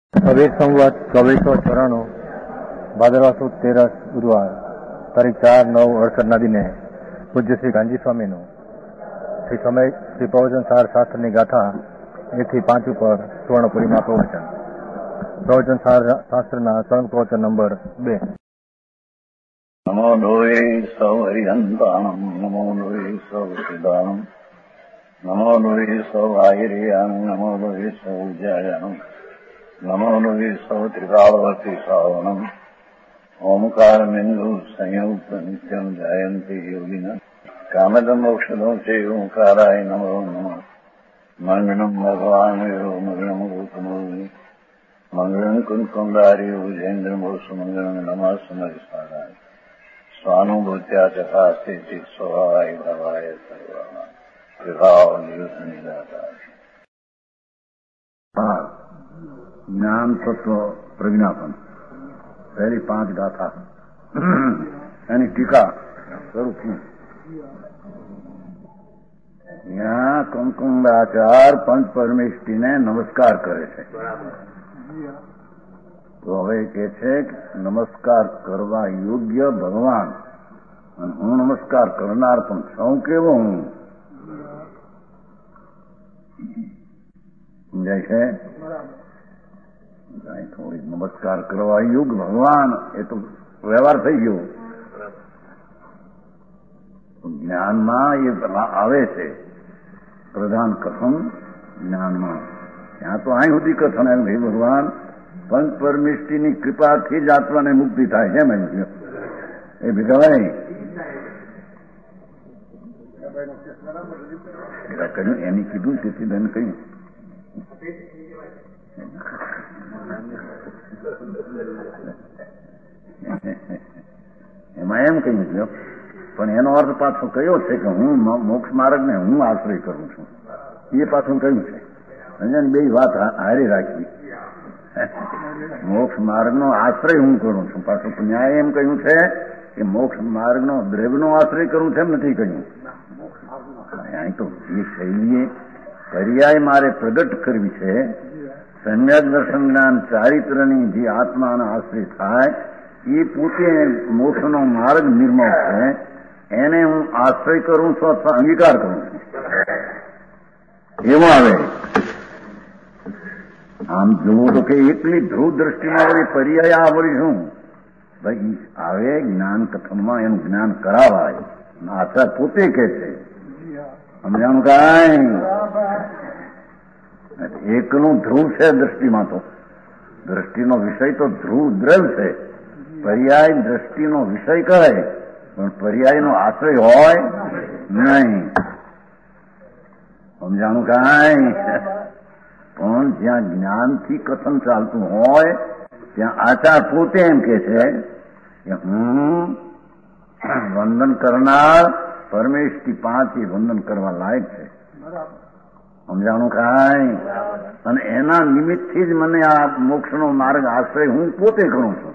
કબીર સંવત 2494 ભાદરવા સુદ 13 ગુરુવાર તારીખ 4/9/68 દિને પૂજ્ય શ્રી ગાંધી સ્વામીનું શ્રી પ્રવચન સાર શાસ્ત્રની ગાથા 1 થી 5 ઉપર સુવર્ણપુરીમાં પ્રવચન સાર શાસ્ત્રના સ્વયં પ્રવચન નંબર 2. નમો લોહે સૌ હરિહંતાણમ નમો લોહે સૌ સિદ્ધાણમ નમો લોહે સૌ આહિર્યાણમ નમો લોહે સૌ જયાણમ નમો લોહે સૌ ત્રિકાળવતી શ્રાવણમ ઓમકાર બિંદુ સંયુક્ત નિત્યમ જયંતી યોગિના કામદમ મોક્ષદો છે ઓંકારાય નમો નમઃ મંગળમ ભગવાન મંગળમ ગૌતમોની મંગળમ કુંકુંડારી વિજેન્દ્રમોષ મંગળમ નમઃ સમયસારાય સ્વાનુભૂત્યા ચકાસ્તે સ્વભાવાય ભવાય સર્વા વિભાવ નિદાતા. જ્ઞાન તત્વ પ્રજ્ઞાપન પહેલી 5 ગાથા એની ટીકા શરૂ થઈ. ત્યાં કંકુંડાચાર પંચ પરમેષ્ઠીને નમસ્કાર કરે છે. તો હવે કે છે નમસ્કાર કરવા યોગ્ય ભગવાન અને હું નમસ્કાર કરનાર પણ છું કેવો હું સમજાય છે. થોડી નમસ્કાર કરવા યોગ ભગવાન એ તો વ્યવહાર થઈ ગયો. જ્ઞાનમાં એ આવે છે પ્રધાન કથન જ્ઞાનમાં. ત્યાં તો અહીં સુધી કથન એમ ભાઈ ભગવાન પંચ પરમેષ્ઠીની કૃપાથી જ આત્માને મુક્તિ થાય છે. એમ એ ભેગાભાઈ કહ્યું એની કીધું તેથી બેન કહ્યું એમાં એમ કહ્યું છે પણ એનો અર્થ પાછો કયો છે કે હું મોક્ષ માર્ગને હું આશ્રય કરું છું. એ પાછું કહ્યું છે. બે વાત હારી રાખી. મોક્ષ માર્ગનો આશ્રય હું કરું છું. પાછું ન્યાય એમ કહ્યું છે કે મોક્ષ માર્ગનો દ્રવ્યનો આશ્રય કરું છે એમ નથી કહ્યું. અહીં તો એ શૈલીએ પર્યાય મારે પ્રગટ કરવી છે. સમ્યક દર્શન જ્ઞાન ચારિત્રની જે આત્માનો આશ્રય થાય એ પોતે મોક્ષનો માર્ગ નિર્મળ છે. એને હું આશ્રય કરું છું અથવા અંગીકાર કરું છું એવું આવે. આમ જોવું તો કે એકલી ધ્રુવ દ્રષ્ટિમાં વળી પર્યાય આ વળી શું ભાઈ આવે જ્ઞાન કથનમાં એનું જ્ઞાન કરાવાય. આચાર પોતે કે છે સમજાણું કાંઈ એકનું ધ્રુવ છે દ્રષ્ટિમાં. તો દ્રષ્ટિનો વિષય તો ધ્રુવ દ્રવ છે. પર્યાય દ્રષ્ટિનો વિષય કહે પણ પર્યાયનો આશ્રય હોય નહીં. સમજાણું કાંઈ. પણ જ્યાં જ્ઞાનથી કથન ચાલતું હોય ત્યાં આચાર પોતે એમ કે છે કે હું વંદન કરનાર પરમેશથી 5 વંદન કરવા લાયક છે. સમજાણું કાંઈ. અને એના નિમિત્તથી જ મને આ મોક્ષનો માર્ગ આશ્રય હું પોતે કરું છું.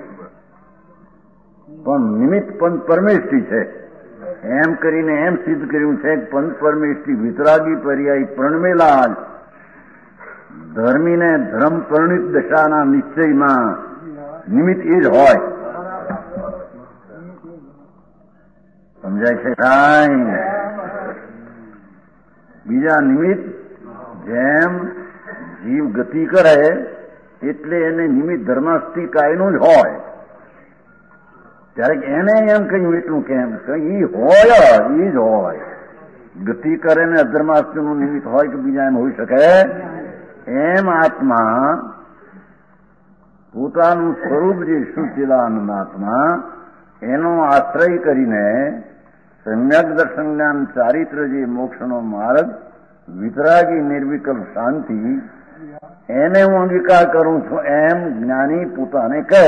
પણ નિમિત્ત પંચ પરમેષ્ઠી છે એમ કરીને એમ સિદ્ધ કર્યું છે કે પંચ પરમેષ્ઠી વિતરાગી પર્યાય પ્રણમેલા ધર્મીને ધર્મ પરિણિત દશાના નિશ્ચયમાં નિમિત્ત એ જ હોય. સમજાય છે કાંઈ. બીજા નિમિત્ત જેમ જીવ ગતિ કરે એટલે એને નિમિત્ત ધર્માસ્તિકાયનું જ હોય. ત્યારે એને એમ કહ્યું એટલું કેમ કે એ હોય એ જ હોય. ગતિ કરે ને અધર્માસ્તિનું નિમિત્ત હોય કે બીજા એમ હોઈ શકે એમ આત્મા પોતાનું સ્વરૂપ જે શુચિદાનંદ આત્મા એનો આશ્રય કરીને સમ્યક દર્શન જ્ઞાન ચારિત્ર જે મોક્ષનો માર્ગ વિતરાગી નિર્વિકલ્પ શાંતિ એને હું અંગીકાર કરું છું એમ જ્ઞાની પોતાને કહે.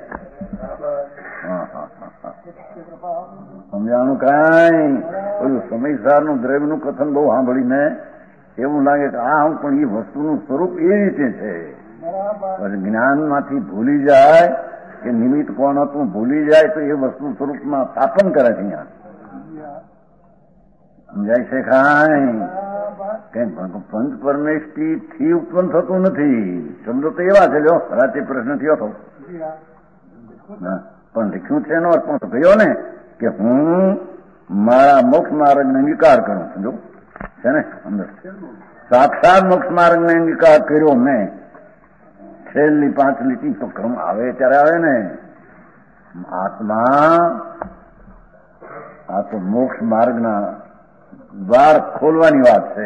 સમજાણું કાંઈ. બધું સમયસારનું દ્રવ્યનું કથન બહુ સાંભળીને એવું લાગે કે આ હું પણ એ વસ્તુનું સ્વરૂપ એ રીતે છે. જ્ઞાનમાંથી ભૂલી જાય કે નિમિત્ત કોણ હતું ભૂલી જાય તો એ વસ્તુ સ્વરૂપમાં સ્થાપન કરે છે. અહીંયા સમજાય છે કાંઈ. કે પંચ પરમેષ્ટિ થી ઉત્પન્ન થતું નથી. શબ્દો તો એવા છે. લ્યો રાતે પ્રશ્ન થયો હતો, પણ લખ્યું છે એનો અર્થ તો થયો ને કે હું મારા મોક્ષ માર્ગને અંગીકાર કરું. સમજો છે ને અંદર સાક્ષાત મોક્ષ માર્ગને અંગીકાર કર્યો મેં. છેલ્લી 5 લીટી તો ક્રમ આવે ત્યારે આવે ને. આત્મા આ તો મોક્ષ માર્ગના દ્વાર ખોલવાની વાત છે.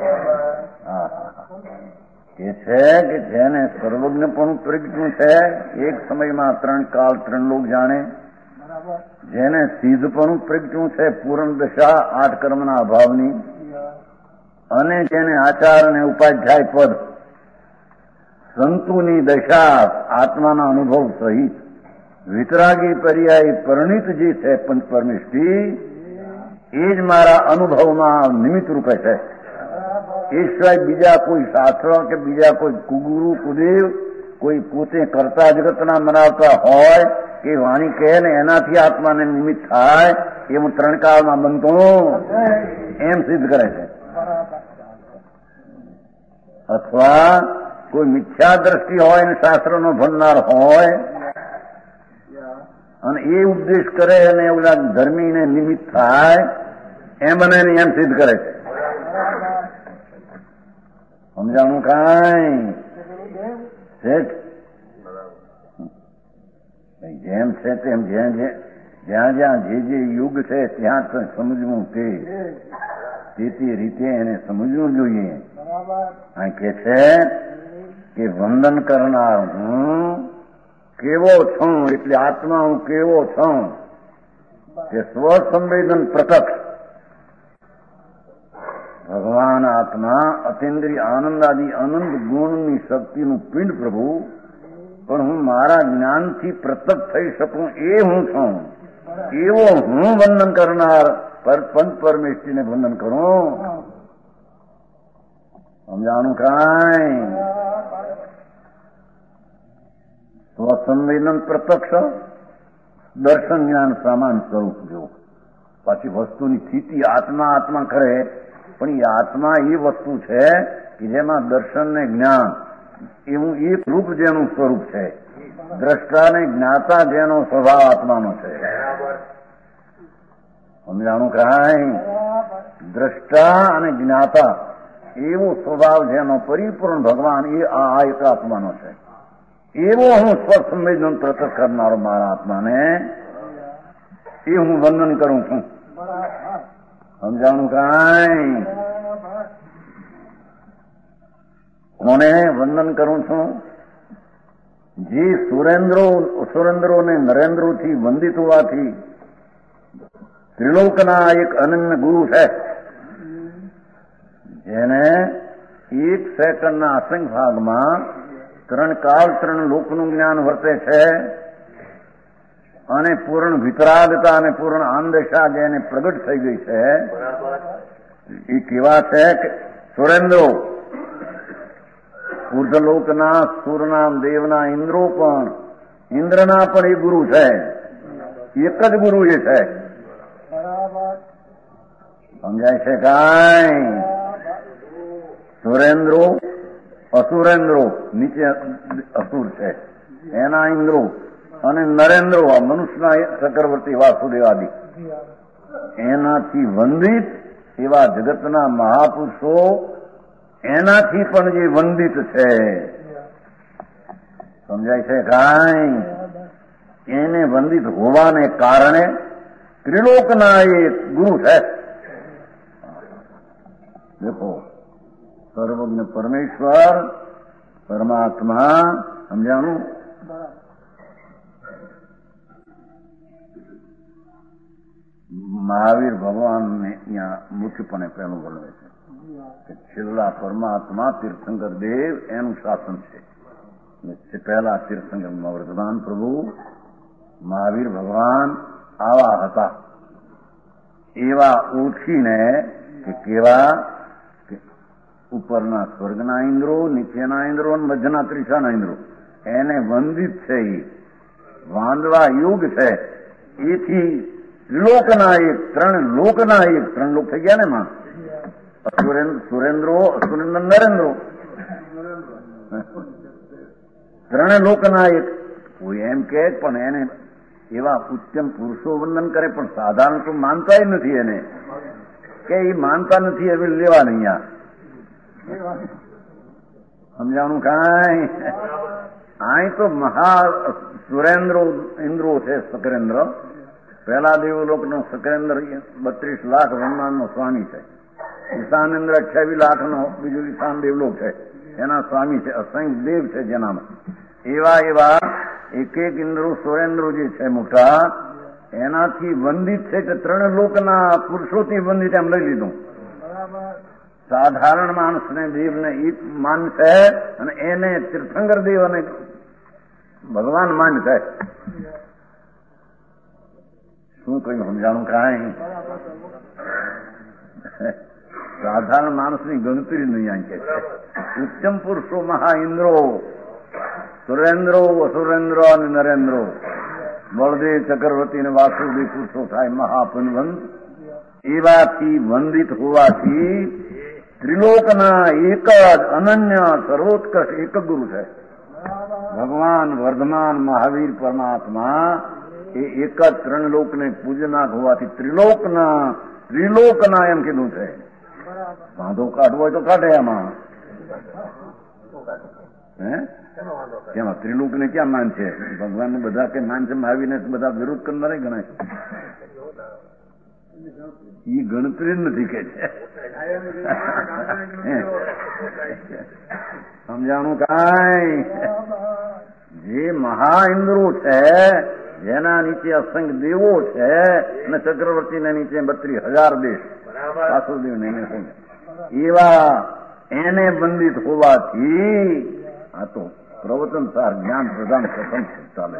એ છે કે જેને સર્વજ્ઞપણું પ્રગટ્યું છે, એક સમયમાં 3 કાળ 3 લોક જાણે. જેને સિદ્ધપણું પ્રગટ્યું છે, પૂર્ણ દશા 8 કર્મના અભાવની. અને જેને આચાર અને ઉપાધ્યાય પદ સંતુની દશા આત્માના અનુભવ સહિત વિતરાગી પર્યાય પરિણીત જે છે પંચ પરમેષ્ટિ, એ જ મારા અનુભવમાં નિમિત્ત રૂપે છે. એ સિવાય બીજા કોઈ શાસ્ત્ર કે બીજા કોઈ કુગુરુ કુદેવ કોઈ પોતે કરતા જગતના મનાવતા હોય કે વાણી કહે ને એનાથી આત્માને નિમિત્ત થાય એવું 3 કાળમાં બનતું એમ સિદ્ધ કરે છે. અથવા કોઈ મિથ્યા દ્રષ્ટિ હોય ને શાસ્ત્રનો ભણનાર હોય અને એ ઉપદેશ કરે અને ઓલા ધર્મીને નિમિત્ત થાય એમ બને એમ સિદ્ધ કરે છે. સમજાણું કાંઈ શેઠ? જેમ છે તેમ જ્યાં જ્યાં જે યુગ છે ત્યાં સમજવું તે રીતે એને સમજવું જોઈએ. આ કે છે કે વંદન કરનાર હું કેવો છું, એટલે આત્મા હું કેવો છું કે સ્વસંવેદન પ્રત્યક્ષ ભગવાન આત્મા અતિન્દ્રિય આનંદ આદિ અનંત ગુણની શક્તિનું પિંડ પ્રભુ, પણ હું મારા જ્ઞાનથી પ્રત્યક્ષ થઈ શકું એ હું છું. એવો હું વંદન કરનાર પંચ પરમેષ્ટિને વંદન કરું. સમજાણું કાંઈ? સ્વસંવેદન પ્રત્યક્ષ દર્શન જ્ઞાન સમાન સ્વરૂપ જો. પાછી વસ્તુની સ્થિતિ આત્મા કરે, પણ એ આત્મા એ વસ્તુ છે કે જેમાં દર્શન ને જ્ઞાન એવું એક રૂપ જેનું સ્વરૂપ છે. દ્રષ્ટા ને જ્ઞાતા જેનો સ્વભાવ આત્માનો છે. સમજાણું કાંઈ? દ્રષ્ટા અને જ્ઞાતા એવો સ્વભાવ જેનો પરિપૂર્ણ ભગવાન એ આ એક આત્માનો છે. એવો હું સ્વસંવેદન પ્રત્યક્ષ કરનારો મારા આત્માને એ હું વંદન કરું છું. સમજાણું કાંઈ? કોને વંદન કરું છું? જે સુરેન્દ્રોને નરેન્દ્રોથી વંદિત હોવાથી ત્રિલોકના એક અનન્ય ગુરુ છે, જેને 1 સેકન્ડના અસંખ્ય ભાગમાં 3 કાળ 3 લોકનું જ્ઞાન વર્તે છે અને પૂર્ણ વિતરાગતા અને પૂર્ણ આનંદશા જેને પ્રગટ થઈ ગઈ છે. એ કેવા છે કે સુરેન્દ્રો ઉર્ધલોકના સૂરના દેવના ઇન્દ્રો પણ ઇન્દ્રના પણ એ ગુરુ છે. એક જ ગુરુ એ છે. સમજાય છે કાંઈ? સુરેન્દ્રો અસુરેન્દ્રો નીચે અસુર છે એના ઇન્દ્રો અને નરેન્દ્રો આ મનુષ્યના ચક્રવર્તી વાસુદેવાદી એનાથી વંદિત એવા જગતના મહાપુરુષો એનાથી પણ જે વંદિત છે. સમજાય છે કાંઈ? એને વંદિત હોવાને કારણે ત્રિલોકના એ ગુરુ છે. દેખો સર્વજ્ઞ પરમેશ્વર પરમાત્મા. સમજાણું? મહાવીર ભગવાનને અહીંયા મુખ્યપણે પહેલું બોલવે છે કે છેલ્લા પરમાત્મા તીર્થંકર દેવ એનું શાસન છે. પહેલા તીર્થંકરમાં વર્તમાન પ્રભુ મહાવીર ભગવાન આવા હતા. એવા ઓળખીને કે કેવા ઉપરના સ્વર્ગના ઇન્દ્રો, નીચેના ઇન્દ્રો અને મધ્યના ત્રિશાના ઇન્દ્રો એને વંદિત છે. એ વાંદવા યુગ છે. એથી ત્રિલોકના એક 3 લોકના એક 3 લોક થઈ ગયા ને માં સુરેન્દ્રો સુરેન્દ્ર નરેન્દ્રો ત્રણે લોકના એક કોઈ એમ કે પણ એને એવા ઉત્તમ પુરુષો વંદન કરે પણ સાધારણ તો માનતા નથી એને કે એ માનતા નથી હવે લેવા નહીં આ સમજાણું કાંઈ અહીં તો મહા સુરેન્દ્રો ઇન્દ્રો છે શકરેન્દ્ર પહેલા દેવલોકનો શકરેન્દ્ર 32 લાખ બ્રહ્માંડનો સ્વામી છે ઈશાનેન્દ્ર 28 લાખનો બીજો ઈશાન દેવલોક છે એના સ્વામી છે અસંખ્ય દેવ છે જેનામાં એવા એક ઇન્દ્રો સુરેન્દ્રો જે છે મોટા એનાથી વંદિત છે કે ત્રણ લોકના પુરુષોથી વંદિત એમ લઈ લીધું સાધારણ માણસને દેવને ઈ માન છે અને એને તીર્થંકર દેવ અને ભગવાન માન છે શું કહ્યું સમજાણું કાંઈ સાધારણ માણસની ગણતરી નહીં અહીં કે છે ઉત્તમ પુરુષો મહા ઇન્દ્રો સુરેન્દ્રો અસુરેન્દ્ર અને નરેન્દ્રો બળદેવ ચક્રવર્તી અને વાસુદેવ પુરુષો થાય મહાપુનવંત એવાથી વંદિત હોવાથી ત્રિલોકના એક જ અનન્ય સર્વોત્કર્ષ એક ગુરુ છે ભગવાન વર્ધમાન મહાવીર પરમાત્મા એ એક જ ત્રણ લોકને પૂજનાક હોવાથી ત્રિલોકના એમ કીધું છે વાંધો કાઢવો હોય તો કાઢે એમાં કેમાં ત્રિલોકને ક્યાં માન છે ભગવાનને બધા કે માન છે મહાવીરને બધા વિરોધ કરનાર ગણાય એ ગણતરી જ નથી કે છે સમજાણું કાંઈ જે મહા ઇન્દ્રો છે જેના નીચે અસંખ્ય દેવો છે અને ચક્રવર્તીના નીચે 32,000 દેશ વાસુદેવને એવા એને બંધિત હોવાથી આ તો પ્રવચન સાર જ્ઞાન પ્રધાન પ્રથમ ચાલે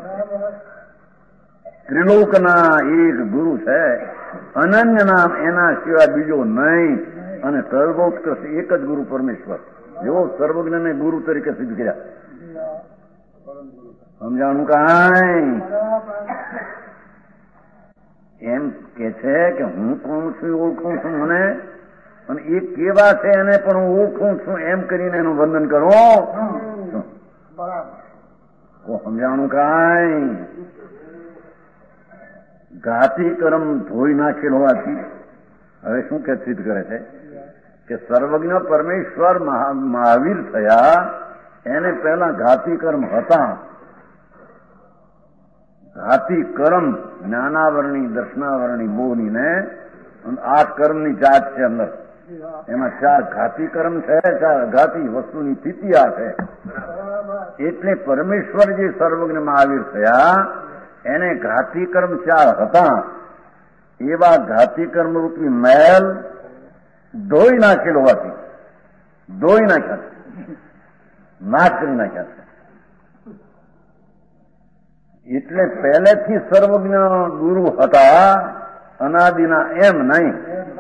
ત્રિલોકના એક ગુરુ છે અનન્ય નામ એના સિવાય બીજો નહીં અને સર્વોત્કૃષ્ટ એક જ ગુરુ પરમેશ્વર એવો સર્વજ્ઞને ગુરુ તરીકે સિદ્ધ કર્યા સમજાણું કાંઈ એમ કે છે કે હું કોણ છું ઓળખું છું મને અને એ કેવા છે એને પણ હું ઓળખું છું એમ કરીને એનું વંદન કરો સમજાણું કાંઈ ઘાતી કર્મ ધોઈ નાખેલ હોવાથી હવે શું કે સિદ્ધ કરે છે કે સર્વજ્ઞ પરમેશ્વર મહાવીર થયા એને પહેલા ઘાતી કર્મ હતા ઘાતી કર્મ જ્ઞાનાવરણી દર્શનાવરણી બોની ને 8 કર્મની જાત છે અંદર એમાં 4 ઘાતી કર્મ છે 4 ઘાતી વસ્તુની સ્થિતિ આ છે એટલે પરમેશ્વર જે સર્વજ્ઞ મહાવીર થયા એને ઘાતી કર્મ 4 હતા એવા ઘાતી કર્મ રૂપી મેલ ધોઈ નાખેલ હોવાથી ધોઈ નાખ્યા નાશ કરી નાખ્યા છે એટલે પહેલેથી સર્વજ્ઞ ગુરુ હતા અનાદિના એમ નહીં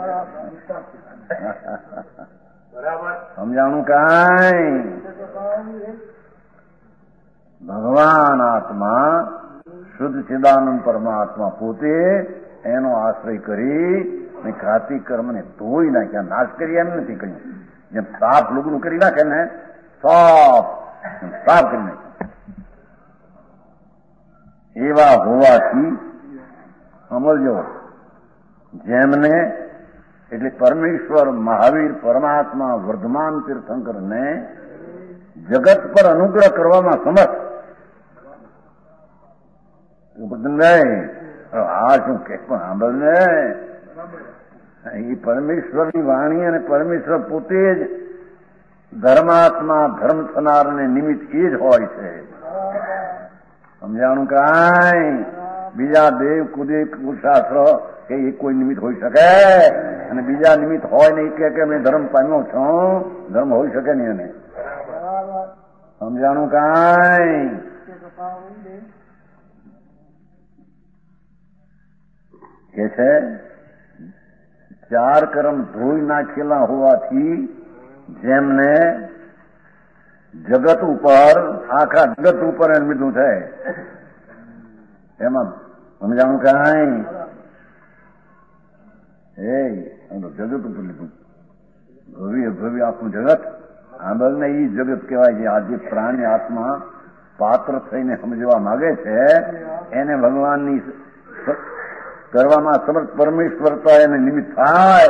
સમજાણું કાંઈ ભગવાન આત્મા શુદ્ધ ચિદાનંદ પરમાત્મા પોતે એનો આશ્રય કરી ઘાતી કર્મને ધોઈ નાખ્યા નાશ કરી એમ નથી કહ્યું જેમ સાફ લુગડું કરી નાખે ને સાફ કરી નાખ્યા એવા હોવાથી સમજો જેમને એટલે પરમેશ્વર મહાવીર પરમાત્મા વર્ધમાન તીર્થંકરને જગત પર અનુગ્રહ કરવામાં સમર્થ નહીં આ શું કે પણ સાંભળ ને એ પરમેશ્વરની વાણી અને પરમેશ્વર પોતે જ ધર્માત્મા ધર્મ થનારને નિમિત્ત એ જ હોય છે સમજાણું કાંઈ બીજા દેવ કુદે પુરુષાસ્ત્ર કે એ કોઈ નિમિત્ત હોઈ શકે અને બીજા નિમિત્ત હોય ને એ કે મેં ધર્મ પામ્યો છું ધર્મ હોઈ શકે નહીં એને સમજાણું કાંઈ કે છે 4 કર્મ ધોઈ નાખેલા હોવાથી જેમને જગત ઉપર આખા જગત ઉપર એમ લીધું છે એમાં સમજાણું કાંઈ જગત ઉપર લીધું ભવ્ય ભવ્ય આખું જગત આંબલને ઈ જગત કહેવાય છે. આજે પ્રાણી આત્મા પાત્ર થઈને સમજવા માંગે છે એને ભગવાનની કરવામાં સમર્થ પરમેશ્વરતા એને નિમિત્ત થાય.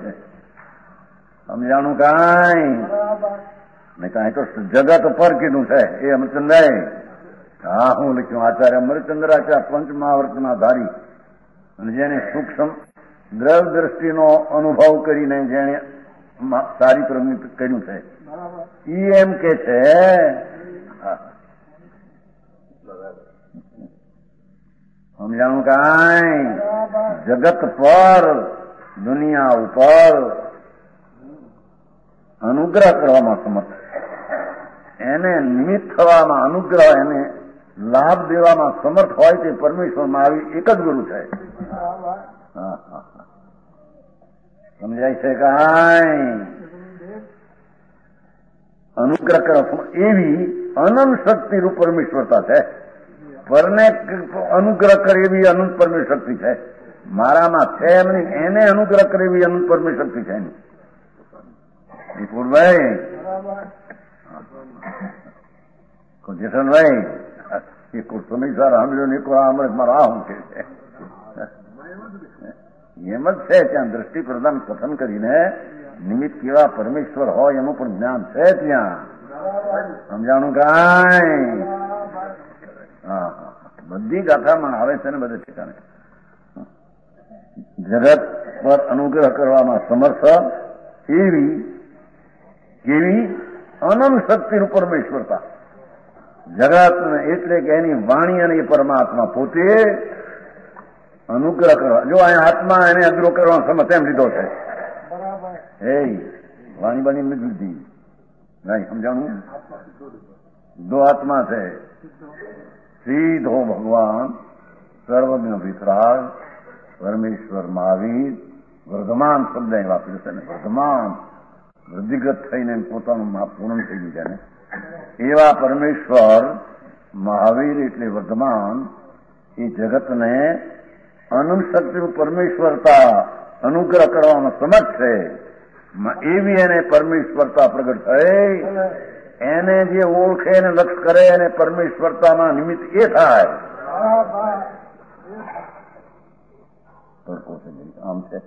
સમજાણું કાંઈ ને કાંઈ તો જગત પર કીધું છે એ અમરચંદ્રાય. હા, હું લખ્યું આચાર્ય અમરચંદ્રાચાર્ય પંચમહાવર્તના ધારી અને જેને સૂક્ષ્મ દ્રવ દ્રષ્ટિનો અનુભવ કરીને જેને ચારિત્ર કર્યું છે ઈ એમ કે છે સમજાણું કાંઈ જગત પર દુનિયા ઉપર અનુગ્રહ કરવામાં સમર્થ, એને નિમિત્ત થવામાં અનુગ્રહ એને લાભ દેવામાં સમર્થ હોય તે પરમેશ્વરમાં આવી એક જ ગુરુ છે. સમજાય છે કાંઈ? અનુગ્રહ કરો એવી અનંત શક્તિ રૂપ પરમેશ્વરતા છે. પરને અનુગ્રહ કરે એવી અનંત પરમેશ્વર શક્તિ છે. મારામાં છે એમ નહીં, એને અનુગ્રહ કરે એવી અનંત પરમેશ્વર શક્તિ છે. વિપુલભાઈ, જેઠનભાઈ, એ સમય સારા સાંભળ્યો ને અમૃત મારા આ હું કે છે એમ જ છે. ત્યાં દ્રષ્ટિ પ્રદાન કથન કરીને નિમિત્ત કેવા પરમેશ્વર હોય એનું પણ જ્ઞાન છે ત્યાં. સમજાણું કાંઈ? હા, બધી ગાથામાં આવે છે ને બધે ઠેકાણે. જગત પર અનુગ્રહ કરવામાં સમર્થ એવી કેવી અનંત શક્તિનું પરમેશ્વરતા. જગત એટલે કે એની વાણી અને એ પરમાત્મા પોતે અનુગ્રહ કરવા. જો અહીંયા આત્મા એને અનુગ્રહ કરવાનો સમર્થ એમ લીધો છે. એ વાણી બાણી નથી લીધી. નહીં સમજાણું? દો આત્મા છે. સીધો ભગવાન સર્વજ્ઞ વિતરાગ પરમેશ્વર મહાવીર વર્ધમાન શબ્દ અહીં વાપર્યો છે ને. વર્ધમાન વૃદ્ધિગત થઈને પોતાનું માપ પૂર્ણ થઈ ગયું છે ને એવા પરમેશ્વર મહાવીર એટલે વર્ધમાન એ જગતને અનંત શક્તિનું પરમેશ્વરતા અનુગ્રહ કરવામાં સમર્થ છે. એવી એને પરમેશ્વરતા પ્રગટ થઈ. એને જે ઓળખે એને લક્ષ કરે એને પરમેશ્વરતામાં નિમિત્ત એ થાય. આમ છે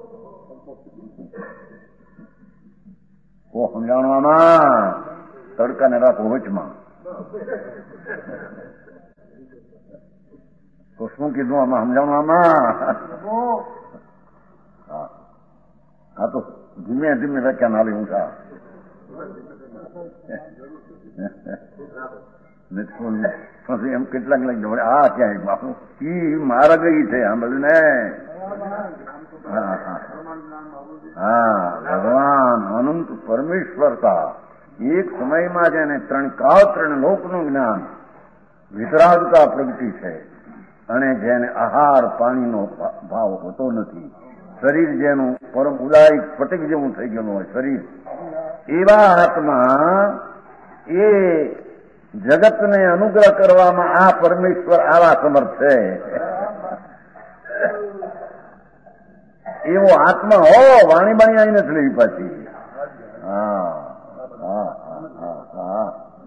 ઓ સમજાણવામાં તડકાને રાખો વચમાં. તો શું કીધું આમાં સમજાણવામાં? હા, તો ધીમે ધીમે વ્યાખ્યાન આવી ઊંચા એમ કેટલાક લાગી આ ક્યાંય બાપુ ઈ માર્ગ ઈ છે આ બધું ને. હા, ભગવાન અનંત પરમેશ્વરતા એક સમયમાં જ એને ત્રણ કાળ ત્રણ લોકનું જ્ઞાન વિતરાગતા પ્રગતિ છે. અને જેને આહાર પાણીનો ભાવ હોતો નથી, શરીર જેનું પરમ ઉદાયિક સ્ફટિક જેવું થઈ ગયેલું હોય શરીર, એવા આત્મા એ જગતને અનુગ્રહ કરવામાં આ પરમેશ્વર આવા સમર્થ છે. એવો આત્મા હો વાણી બાણી આવી નથી લેવી પાછી. હા હા હા હા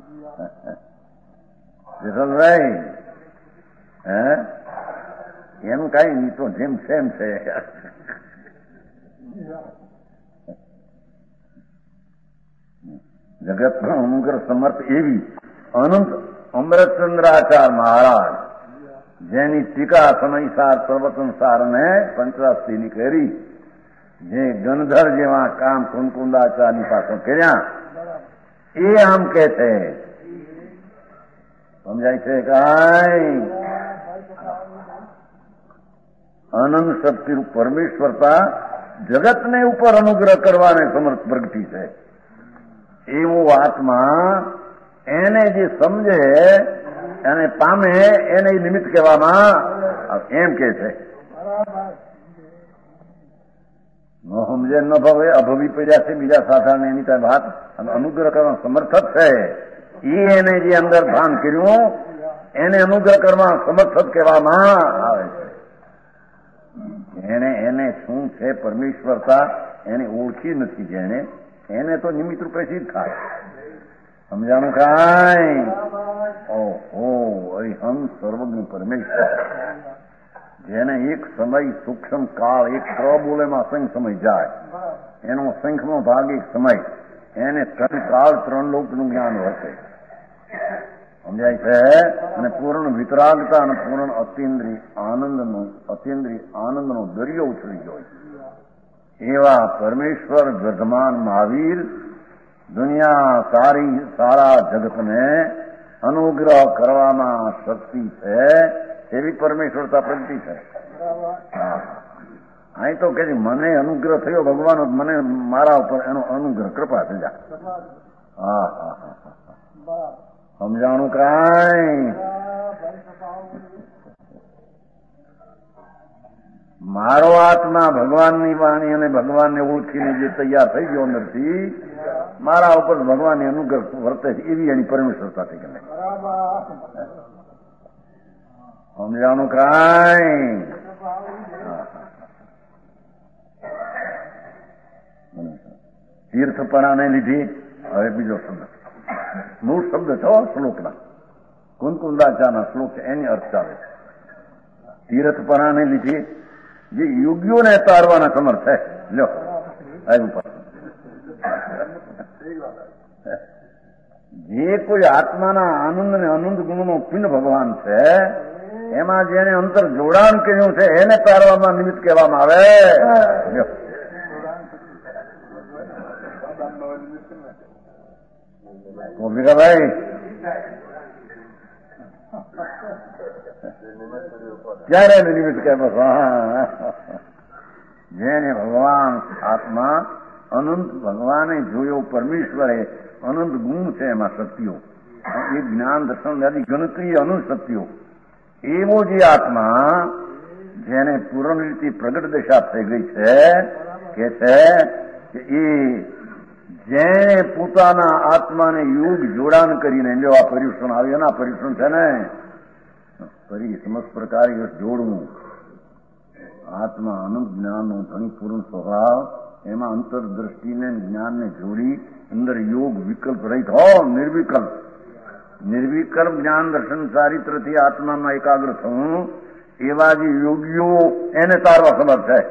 જસલભાઈ, હે એનું કઈ નહીં, તો જેમ સેમ છે. જગતનો અનુગ્રહ સમર્થ એવી અનંત અમરચંદ્રાચાર્ય મહારાજ જેની ટીકા સમયસાર પ્રવચનસાર અને પંચરાસ્તીની કરી, જે ગણધર જેવા કામ કુંકુંદાચાર્યની પાસે કર્યા, એ આમ કે છે. સમજાય છે કાંઈ? અનંત શક્તિ પરમેશ્વરતા જગતને ઉપર અનુગ્રહ કરવાને સમર્થ પ્રગતિ છે. એવો આત્મા એને જે સમજે અને પામે એને નિમિત્ત કહેવામાં એમ કે છે. ન સમજે ન ભાવે અભવી પડ્યા છે બીજા સાધારણ એની કઈ વાત અનુગ્રહ કરવાનો સમર્થ છે. એને જે અંદર ભાન કર્યું એને અનુગ્રહ કરવા સમર્થ કહેવામાં આવે છે. એને શું છે પરમેશ્વરતા એને ઓળખી નથી જેને એને તો નિમિત્ત રૂપે સિદ્ધ થાય. સમજાણું કાંઈ? ઓહો, અહમ સર્વજ્ઞ પરમેશ્વર, જેને એક સમય સૂક્ષ્મ કાળ, એક બોલેમાં અસંખ્ય સમય જાય, એનો અસંખ્યનો ભાગ એક સમય, એને ત્રણ કાળ ત્રણ લોકનું જ્ઞાન વર્તે. સમજાય છે? અને પૂર્ણ વિતરાગતા અને પૂર્ણ અતિન્દ્રિય આનંદનો દરિયો ઉછળી ગયો. એવા પરમેશ્વર વર્ધમાન મહાવીર દુનિયા સારા જગતને અનુગ્રહ કરવામાં શક્તિ છે, એવી પરમેશ્વરતા પ્રગતિ છે. અહીં તો કે મને અનુગ્રહ થયો ભગવાન, મને મારા ઉપર એનો અનુગ્રહ કૃપા થઈ જાય. હા હા હા, સમજાણું કાંઈ? મારો આત્મા ભગવાનની વાણી અને ભગવાનને ઓળખીને જે તૈયાર થઈ ગયો અંદરથી, મારા ઉપર ભગવાનની અનુગ્રહ વર્તે એવી એની પરમેશ્વરતા થઈ ગઈ. સમજાણું કાંઈ? તીર્થપણાને લીધી. હવે બીજો શબ્દ, મૂળ શબ્દ છો શ્લોકના, કુંકુંદાચાના શ્લોક છે, એની અર્થ ચાલે છે. તીર્થપણાને લીધી જે યોગીઓને તારવાના સમર્થ છે. લ્યો આવ્યું પાછું. જે કોઈ આત્માના આનંદ ને અનંત ગુણનો પિંડ ભગવાન છે, એમાં જેને અંતર જોડાણ કર્યું છે એને તારવામાં નિમિત્ત કહેવામાં આવે. ભાઈ ક્યારે નિમિત્ત કહે? જેને ભગવાન આત્મા અનંત ભગવાને જોયો, પરમેશ્વરે અનંત ગુણ છે એમાં શક્તિઓ, એ જ્ઞાન દર્શન આદિ ગણતરી અનંત શક્તિઓ, એવો જે આત્મા જેને પૂર્ણ રીતે પ્રગટ દશા થઈ ગઈ છે, કે છે કે એ જેને પોતાના આત્માને યોગ જોડાણ કરીને જો આ પર્યુષણ આવ્યું, એના પર્યુષણ છે ને ફરી સમસ્ત પ્રકારે જોડવું. આત્મા અનંત જ્ઞાનનો ધણી પૂર્ણ સ્વભાવ, એમાં અંતરદ્રષ્ટિને જ્ઞાનને જોડી અંદર યોગ વિકલ્પ રહિત હો, નિર્વિકલ્પ જ્ઞાન દર્શન ચારિત્રથી આત્મામાં એકાગ્ર થવું, એવા જે યોગીઓ એને તારવા સમર્થ છે.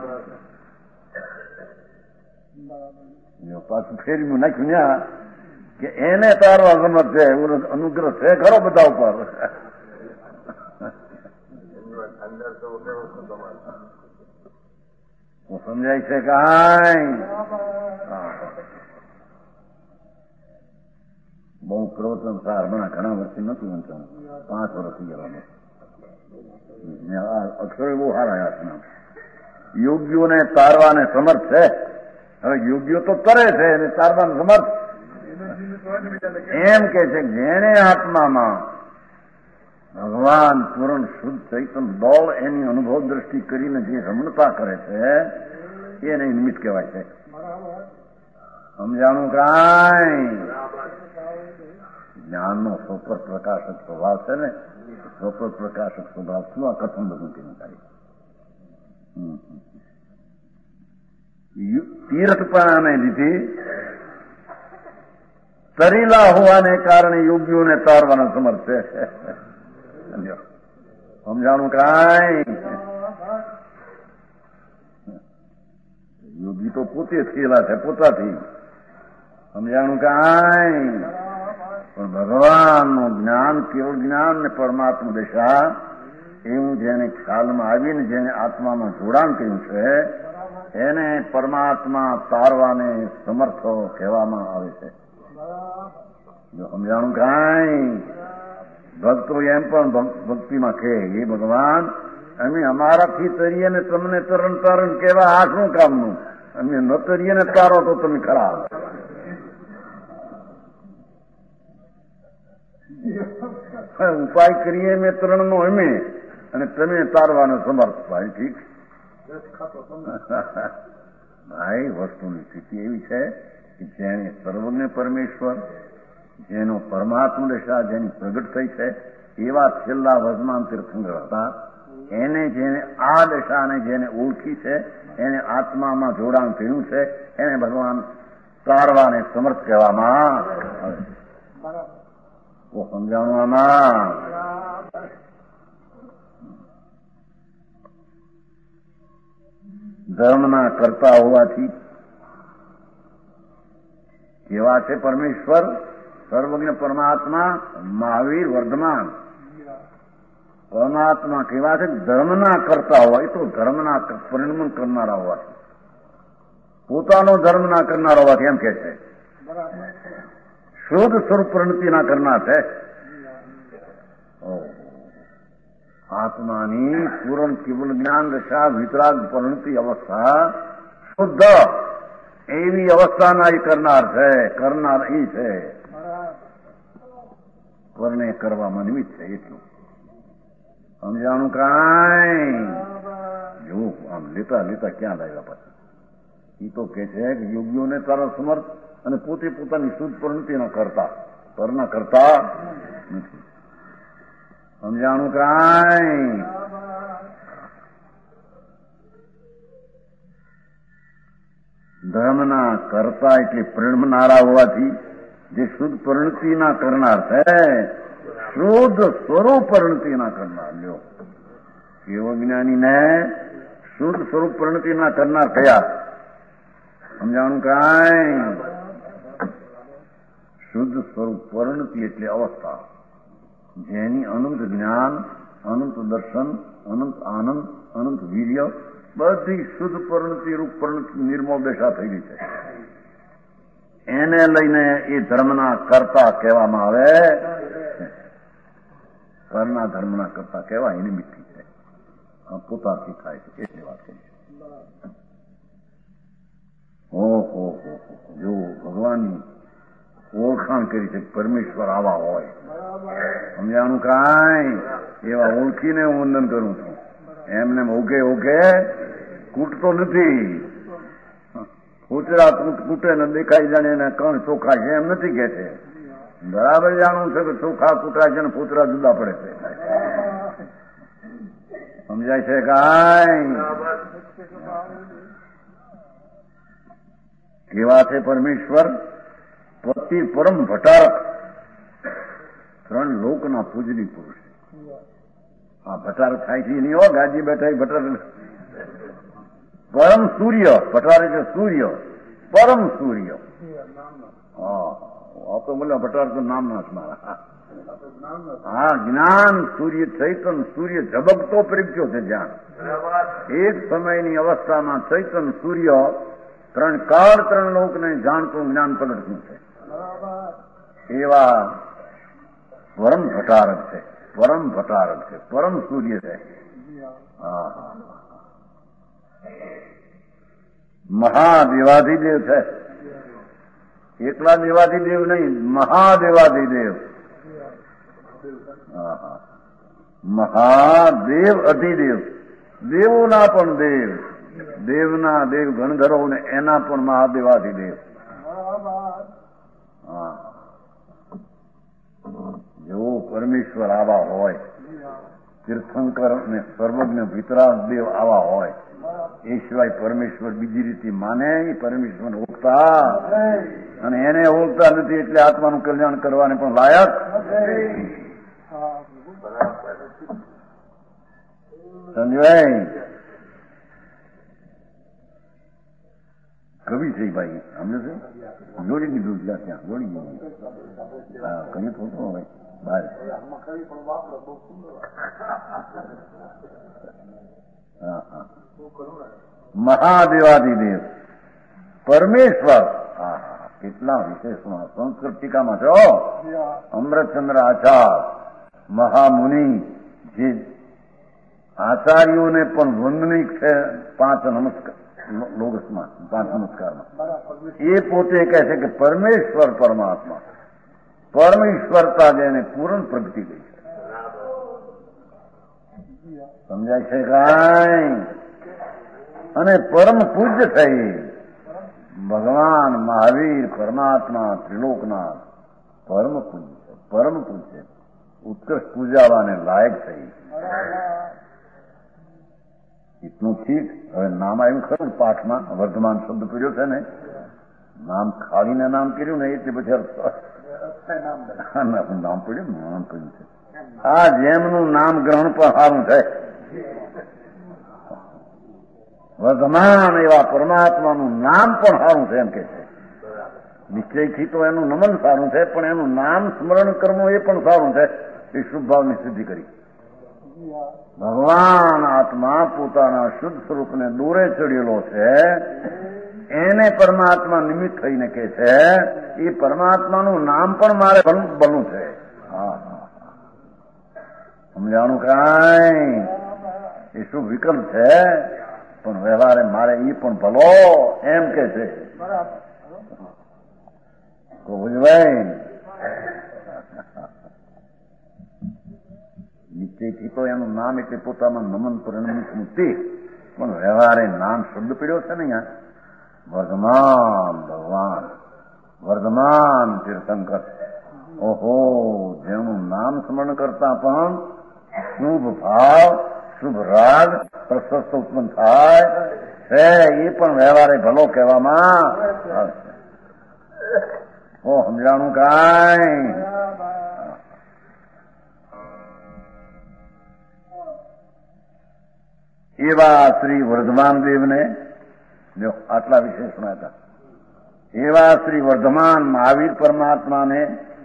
પાછું ફેરવું નાખ્યું ત્યાં કે એને તારવા સમર્થ છે. અનુગ્રહ છે ખરો બધા ઉપર. સમજાય છે કાંઈ? બહુ પ્રવચન સાર બના ઘણા વર્ષથી નથી વંચાણ, 5 વર્ષથી જવાનું. અક્ષરો બહુ સારા આત્મા યોગીઓને તારવાને સમર્થ છે. હવે યોગીઓ તો કરે છે એને તારવાને સમર્થ એમ કે છે જેને આત્મામાં ભગવાન પૂર્ણ શુદ્ધ ચૈતન બળ એની અનુભવ દ્રષ્ટિ કરીને જે રમણતા કરે છે એને નિમિત્ત કહેવાય છે. સમજાણું કાંઈ? જ્ઞાનનો સ્વપ્ર પ્રકાશક સ્વભાવ છે ને, સ્વપ્ર પ્રકાશક સ્વભાવ શું આ કથન બધું કેમ થાય? તીર્થપણાને લીધે તરેલા હોવાને કારણે યોગીઓને તારવાના સમર્થ છે. સમજાણું કાંઈ? યોગી તો પોતે થયેલા છે પોતાથી. સમજાણું કાંઈ? પણ ભગવાનનું જ્ઞાન, કેવળ જ્ઞાન ને પરમાત્મા દશા એવું જેને ખ્યાલમાં આવીને જેને આત્મામાં જોડાણ કર્યું છે એને પરમાત્મા તારવાને સમર્થો કહેવામાં આવે છે. જો સમજાણું કાંઈ? ભક્તો એમ પણ ભક્તિમાં કહે, હે ભગવાન, અમે અમારાથી તરીએ ને તમને તરણ તારણ કહેવા આ શું કામનું? અમે ન તરીએ ને તારો તો તમે ખરાબ. ઉપાય કરીએ મેં ત્રણનો અમે, અને તમે તારવાનો સમર્થ. ભાઈ ઠીક ભાઈ, વસ્તુની સ્થિતિ એવી છે કે જેને સર્વજ્ઞ પરમેશ્વર, જેનો પરમાત્મા દશા જેની પ્રગટ થઈ છે એવા છેલ્લા વર્ધમાન તીર્થંકર હતા. એને જેને આ દશાને જેને ઓળખી છે, એને આત્મામાં જોડાણ થયું છે, એને ભગવાન તારવાને સમર્થ કહેવામાં આવે. તો સમજાણું આમાં ધર્મના કરતા હોવાથી કેવા છે પરમેશ્વર? સર્વજ્ઞ પરમાત્મા, મહાવીર વર્ધમાન. પરમાત્મા કેવા છે? ધર્મના કરતા હોવા. એ તો ધર્મના પરિણમન કરનારા હોવાથી, પોતાનો ધર્મ ના કરનારા હોવાથી એમ કે છે. શુદ્ધ સ્વરૂપ પરિણતિ ના કરનાર છે. આત્માની પૂર્ણ કેવલ જ્ઞાન દશા વિતરાગ પરિણતિ અવસ્થા શુદ્ધ એવી અવસ્થાના એ કરનાર છે. કરનાર એ છે, પરણે કરવામાં નિમિત્ત છે. એટલું સમજાણું. કાંઈ જો આમ લેતા લેતા ક્યાં લાગ્યા પછી એ તો કે છે કે યોગીઓને તારા સમર્થ અને પોતે પોતાની શુદ્ધ પરિણતિના કરતા, પરના કરતા નથી. સમજાણું. કાંઈ ધર્મના કરતા એટલે પરિણમનારા હોવાથી જે શુદ્ધ પરિણતિના કરનાર છે, શુદ્ધ સ્વરૂપ પરિણતિના કરનાર. લ્યો, કેવો જ્ઞાનીને શુદ્ધ સ્વરૂપ પરિણતિના કરનાર કયા? સમજાણું. કાંઈ શુદ્ધ સ્વરૂપ પરિણતિ એટલે અવસ્થા જેની અનંત જ્ઞાન, અનંત દર્શન, અનંત આનંદ, અનંત વીર્ય બધી શુદ્ધ પરિણતિ રૂપ પરિણતિ નિર્મળ દશા થયેલી છે. એને લઈને એ ધર્મના કરતા કહેવામાં આવે. કરના ધર્મના કરતા કહેવાય એની મિત્તી છે. પોતાથી થાય છે એટલી વાત કરી. ઓહો, જો ભગવાનની ઓળખાણ કરી છે. પરમેશ્વર આવા હોય. સમજાણું. કાંઈ એવા ઓળખીને હું વંદન કરું છું. એમને ઓકે ઓકે કૂટતો નથી. કૂતરા કૂટે ને દેખાઈ જાણે એને કણ ચોખા છે એમ નથી કે છે. બરાબર જાણવું છે કે ચોખા કૂતરા છે ને પૂતરા જુદા પડે છે. સમજાય છે? કાંઈ કેવા છે પરમેશ્વર? પતિ પરમ ભટારક, ત્રણ લોકના પૂજની પુરુષ. આ ભટારક થાય છે નહીં હો, ગાજી બેઠા ભટારક. પરમ સૂર્ય ભટારે છે. સૂર્ય, પરમ સૂર્ય. હા, આ તો બોલ્યા ભટાર તો નામ ના મારા. હા, જ્ઞાન સૂર્ય, ચૈતન સૂર્ય ઝબકતો પ્રગટ્યો છે જ્યાં. એક સમયની અવસ્થામાં ચૈતન સૂર્ય ત્રણ કાળ ત્રણ લોકને જાણતું જ્ઞાન પ્રગટતું છે. એવા પરમ ભટારક છે. પરમ ભટારક છે, પરમ સૂર્ય છે. હા, મહાદેવાધિદેવ છે. એકલા દેવાધિદેવ નહીં, મહાદેવાધિદેવ. મહાદેવ અધિદેવ, દેવોના પણ દેવ, દેવના દેવ ગણધરો ને એના પણ મહાદેવાધિદેવ. હા, જો પરમેશ્વર આવા હોય, તીર્થંકર અને સર્વજ્ઞ વિતરાગ દેવ આવા હોય, એ સિવાય પરમેશ્વર બીજી રીતે માને? પરમેશ્વર ઓળખતા અને એને ઓળખતા નથી એટલે આત્માનું કલ્યાણ કરવાને પણ લાયક. સમજાય? કવિ છે ભાઈ, સમજે છે? જોડી દીધું ત્યાં જોડી દીધું. હા, કઈ થોડું હવે બહાર. હા હા, મહાદેવાધિદેવ પરમેશ્વર. હા હા, કેટલા વિશેષમાં સંસ્કૃત ટીકામાં છો. અમૃતચંદ્ર આચાર્ય મહામુનિ, જે આચાર્યોને પણ વંદનીય છે 5 નમસ્કાર લોગસમાં, 5 નમસ્કારમાં. એ પોતે કહે છે કે પરમેશ્વર પરમાત્મા, પરમેશ્વરતા જેને પૂર્ણ પ્રગતિ ગઈ છે. સમજાય છે? કાંઈ અને પરમ પૂજ્ય થઈ ભગવાન મહાવીર પરમાત્મા ત્રિલોકનાથ પરમ પૂજ્ય છે. પરમ પૂજ્ય, ઉત્કૃષ્ટ પૂજાવાને લાયક થઈ. એટલું ઠીક. હવે નામ આવ્યું ખરું પાઠમાં, વર્ધમાન શબ્દ પીડ્યો છે ને, નામ ખાલીને નામ કર્યું ને એટલે પછી નામ પડ્યું છે. આ જેમનું નામ ગ્રહણ પણ સારું છે, વર્ધમાન એવા પરમાત્માનું નામ પણ સારું છે એમ કે છે. નિશ્ચયથી તો એનું નમન સારું છે, પણ એનું નામ સ્મરણ કરવું એ પણ સારું છે. એ શુભ ભાવની સિદ્ધિ કરી ભગવાન આત્મા પોતાના શુદ્ધ સ્વરૂપને દોરે ચડેલો છે, એને પરમાત્મા નિમિત્ત થઈને કે છે એ પરમાત્માનું નામ પણ મારે બનવું છે. સમજાણું કાંઈ એ શુભ વિકલ્પ છે, પણ વ્યવહારે મારે એ પણ ભલો એમ કે છે. ભાઈ નિશ્ચયથી તો એનું નામ એટલે પોતામાં નમન પરિણમિત મુક્તિ, પણ વ્યવહારે નામ શબ્દ પીડ્યો છે ને અહીંયા વર્ધમાન ભગવાન, વર્ધમાન તીર્થંકર. ઓહો, જેનું નામ સ્મરણ કરતા પણ શુભ ભાવ શુભ રાગ પ્રશસ્ત ઉત્પન્ન થાય છે, એ પણ વ્યવહારે ભલો કહેવામાં આવશે. ઓ સમજાણું કાંઈ? એવા શ્રી વર્ધમાન દેવને જો આટલા વિશેષણો હતા. એવા શ્રી વર્ધમાન મહાવીર પરમાત્માને,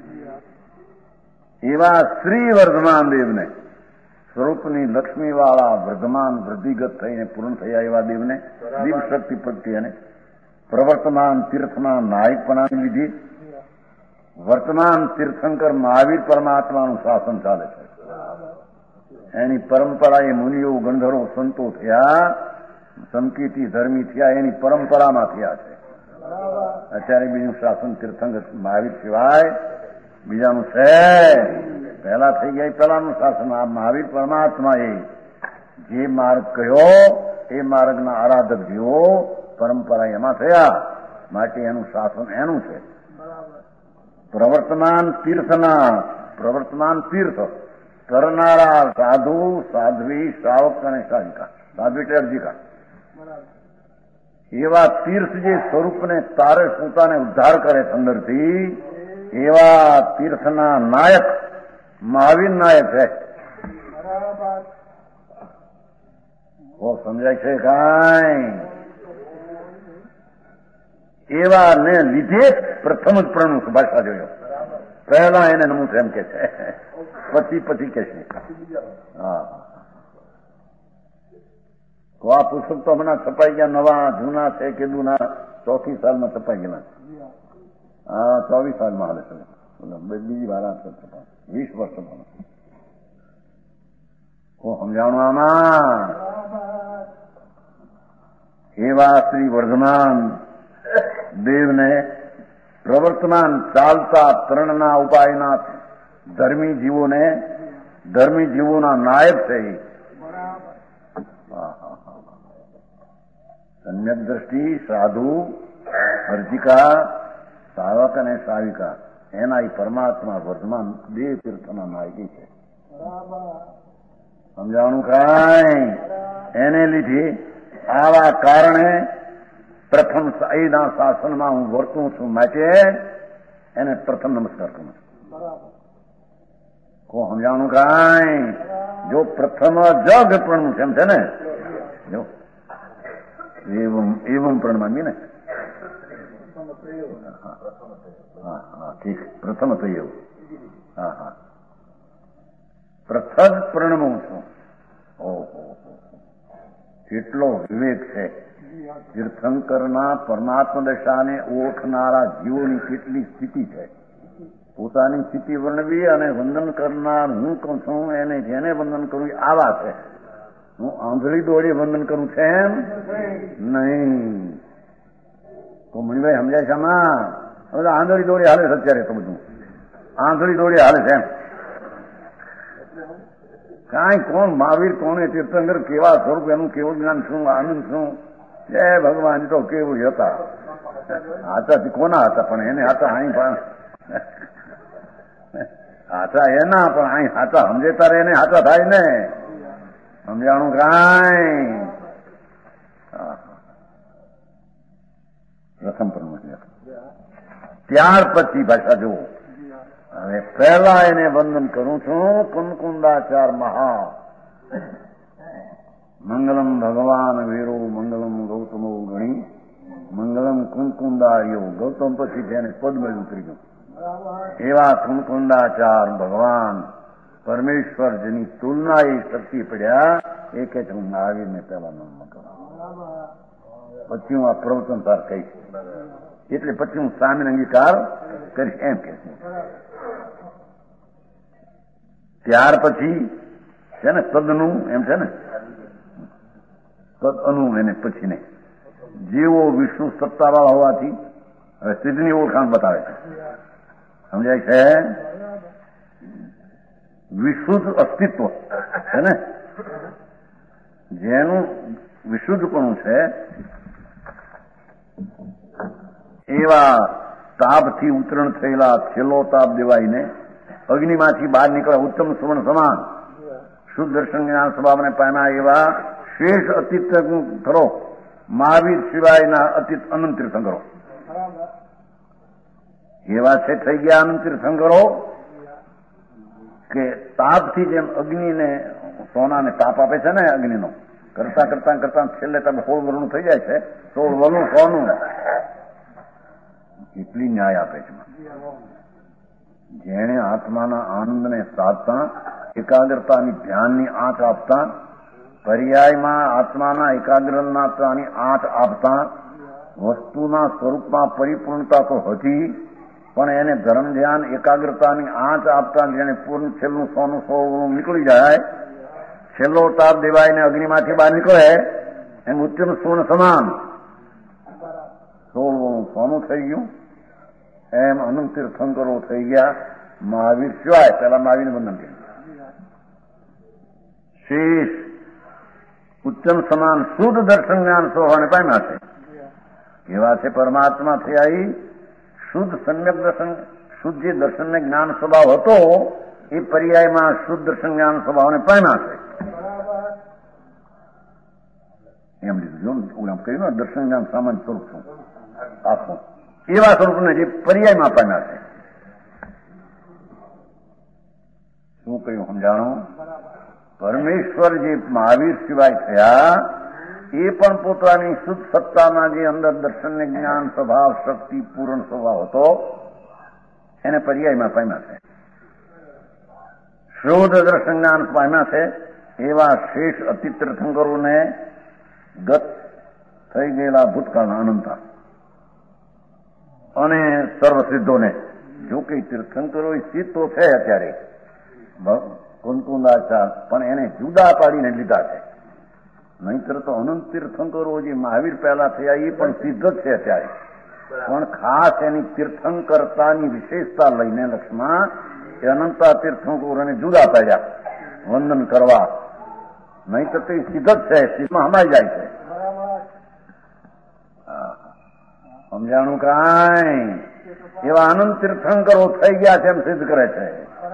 એવા શ્રી વર્ધમાન દેવને, સ્વરૂપની લક્ષ્મીવાળા વર્ધમાન વૃદ્ધિગત થઈને પૂર્ણ થયા એવા દેવને દિવ શક્તિ પ્રત્યે અને પ્રવર્તમાન તીર્થના નાયકપણાની વિધિ વર્તમાન તીર્થંકર મહાવીર પરમાત્માનું શાસન ચાલે છે. એની પરંપરા એ મુનિઓ ગંધર્વો સંતો થયા, સંકીર્તિ ધર્મી થયા, એની પરંપરામાં થયા છે. અત્યારે બીજું શાસન તીર્થંકર મહાવીર સિવાય બીજાનું છે. પહેલા થઈ ગયા પહેલાનું શાસન. આ મહાવીર પરમાત્માએ જે માર્ગ કહ્યો એ માર્ગના આરાધક જેવો પરંપરા એમાં થયા, માટે એનું શાસન એનું છે. પ્રવર્તમાન તીર્થ કરનારા સાધુ સાધ્વી શ્રાવક અને સાધિકા, સાધ્વી એટલે અર્જિકા, એવા તીર્થ જે સ્વરૂપને તારે પોતાને ઉદ્ધાર કરે અંદરથી, એવા તીર્થના નાયક મહાવીર નાયક છે. ઓ સમજાય છે કાંઈ? એવા ને લીધે પ્રથમ જ પ્રણુ ભાષા જોયો. પહેલા એને નમું એમ કે છે, પછી કે છે. હા, તો આ પુસ્તક તો હમણાં છપાઈ ગયા, નવા જૂના છે કે જૂના 4 સાલમાં છપાઈ ગયેલા છે. હા, 24 સાલમાં હાલે છે. બીજી વાર 20 વર્ષ. સમજાણું આમાં? એવા શ્રી વર્ધમાન દેવને પ્રવર્તમાન ચાલતા ત્રણના ઉપાયના ધર્મી જીવોના નાયક છે. સમ્યક દ્રષ્ટિ, સાધુ, અર્જિકા, સાવક અને સાવિકા, એના એ પરમાત્મા વર્ધમાન દેવ તીર્થના નાયકી છે. સમજાણું કાંઈ? એને લીધે આવા કારણે પ્રથમ એના શાસનમાં હું વર્તું છું, માટે એને પ્રથમ નમસ્કાર કરું છું. સમજાણું કાંઈ? જો પ્રથમ જગ પ્રણું છે એમ છે ને, જો એવમ પ્રણમામી ને. હા, ઠીક. પ્રથમ તો એવું. હા, પ્રથમ પ્રણમું છું. ઓહો, કેટલો વિવેક છે! તીર્થંકરના પરમાત્મા દશાને ઓળખનારા જીવોની કેટલી સ્થિતિ છે. પોતાની સ્થિતિ વર્ણવી અને વંદન કરનાર હું કહું છું, એને જેને વંદન કરવું આવા છે. હું આંધળી દોડી વંદન કરું છે એમ નહીં. તો મણિભાઈ સમજાય છે આમાં? હવે આંધળી દોડી હાલે છે અત્યારે તો બધું આંધળી દોડી હાલે છે એમ. કાંઈ કોણ મહાવીર, કોને તીર્થંકર, કેવા સ્વરૂપ, એનું કેવું જ્ઞાન શું, આનંદ શું? જય ભગવાન તો કેવું હતા. હાથાથી કોના હતા? પણ એને હાથા અહીં પણ હાથા એના, પણ અહીં હાથા સમજે તારે એને હાથા થાય ને. સમજાણું કાંઈ? પ્રથમ પરમ ત્યાર પછી ભાષા જુઓ. હવે પહેલા એને વંદન કરું છું કુનકુંદાચાર મહા મંગલમ ભગવાન વીરો મંગલમ ગૌતમો ગણી મંગલમ કુનકુંદાર્યો. ગૌતમ પછી તેને પદ મળ્યું ઉતરી ગયું. એવા કુનકુંદાચાર ભગવાન પરમેશ્વર જેની તુલના એ શક્તિ પડ્યા એ કે હું મહાવીરને પહેલા નમન કરું. પછી હું આ પ્રવચન તાર કહીશ એટલે પછી હું સ્વામીને અંગીકાર કરીશ એમ કે ત્યાર પછી છે ને તદનું એમ છે ને તદ અનુ એને પછી ને જેવો વિષ્ણુ સત્તાવાળા હોવાથી હવે સિદ્ધની ઓળખાણ બતાવે છે. સમજાય છે? વિશુદ્ધ અસ્તિત્વ છે ને જેનું વિશુદ્ધપણું છે એવા તાપથી ઉતરણ થયેલા છેલ્લો તાપ દેવાઈને અગ્નિમાંથી બહાર નીકળ્યા ઉત્તમ સુવર્ણ સમાન શુદ્ધ દર્શન જ્ઞાન સ્વભાવને પામ્યા એવા શેષ અતીત કરો મહાવીર સિવાયના અતીત અનંત તીર્થંકરો એવા છે થઈ ગયા અનંત તીર્થંકરો કે તાપથી જેમ અગ્નિને સોનાને તાપ આપે છે ને અગ્નિનો કરતા કરતા કરતા છેલ્લે તમે 16 વર્ષનું થઈ જાય છે 16 વર્ષનું સોનું એટલી ન્યાય આપે છે. જેણે આત્માના આનંદને સાધતા એકાગ્રતાની ધ્યાનની આંચ આપતા પર્યાયમાં આત્માના એકાગ્રતાની આંચ આપતા વસ્તુના સ્વરૂપમાં પરિપૂર્ણતા તો હતી પણ એને ધર્મ ધ્યાન એકાગ્રતાની આંચ આપતા જેને પૂર્ણ છેલ્લું સોનું 16 નીકળી જાય છેલ્લો તાપ દેવાઈને અગ્નિમાંથી બહાર નીકળે એમ ઉત્તમ સુવર્ણ સમાન 16 સોનું થઈ ગયું એમ અનંત તીર્થંકરો થઈ ગયા મહાવીર સિવાય. પેલા મહાવીરને વંદન કર્યું. શેષ ઉત્તમ સમાન શુદ્ધ દર્શન જ્ઞાન સ્વભાવને પામ્યા છે. કેવા છે પરમાત્મા થયા શુદ્ધ સમ્યક દર્શન શુદ્ધ જે દર્શનને જ્ઞાન સ્વભાવ હતો એ પર્યાયમાં શુદ્ધ દર્શન જ્ઞાન સ્વભાવને પામ્યા છે. એમ લીધું જો કહ્યું ને દર્શન જ્ઞાન સામાન્ય સ્વરૂપ છું આખું એવા સ્વરૂપને જે પર્યાયમાં પામ્યા છે. શું કહ્યું સમજાણો? પરમેશ્વર જે મહાવીર સિવાય થયા એ પણ પોતાની શુદ્ધ સત્તાના જે અંદર દર્શનને જ્ઞાન સ્વભાવ શક્તિ પૂર્ણ સ્વભાવ હતો એને પર્યાયમાં પામ્યા છે. શુદ્ધ દર્શન જ્ઞાન પામ્યા છે એવા શેષ અતિ તીર્થંકરોને ગત થઈ ગયેલા ભૂતકાળના અનંતા અને સર્વસિદ્ધોને જો કે તીર્થંકરો સિદ્ધ તો છે અત્યારે કુનકુંદાચાર પણ એને જુદા પાડીને લીધા છે. નહીતર તો અનંત તીર્થંકરો જે મહાવીર પહેલા થયા એ પણ સિદ્ધ જ છે અત્યારે પણ ખાસ એની તીર્થંકરતાની વિશેષતા લઈને લક્ષ્મણ એ અનંતા તીર્થંકરોને જુદા પાડ્યા વંદન કરવા. નહીતર તો એ સિદ્ધ જ છે સિદ્ધમાં હમાઈ જાય છે. સમજાણું કાંઈ? એવા અનંત તીર્થંકરો થઈ ગયા છે એમ સિદ્ધ કરે છે.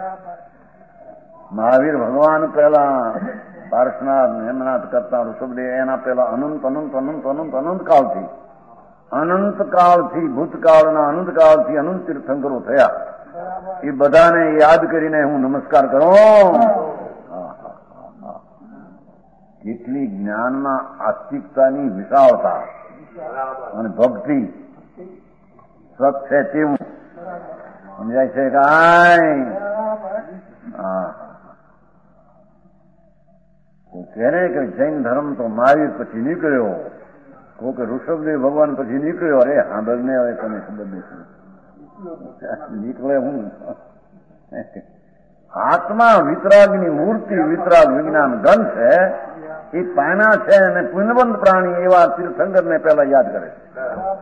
મહાવીર ભગવાન પહેલા પાર્શનાથ હેમનાથ કરતા ઋષભદેવ એના પહેલા અનંત અનંત અનંત અનંત અનંત કાળથી ભૂતકાળના અનંત કાળથી અનંત તીર્થંકરો થયા. એ બધાને યાદ કરીને હું નમસ્કાર કરું. કેટલી જ્ઞાનમાં આસ્તિકતાની વિશાળતા અને ભક્તિ સત છે તેવું સમજાય છે કાંઈ? કહે કે જૈન ધર્મ તો મહાવીર પછી નીકળ્યો, કોઈ કે ઋષભદેવ ભગવાન પછી નીકળ્યો. અરે સાંભળ ને હવે તને ખબર નથી નીકળે હું આત્મા વિતરાગની મૂર્તિ વિતરાગ વિજ્ઞાન ગણ છે એ પાના છે અને પુણ્યવંત પ્રાણી એવા તીર્થંકરને પેલા યાદ કરે છે.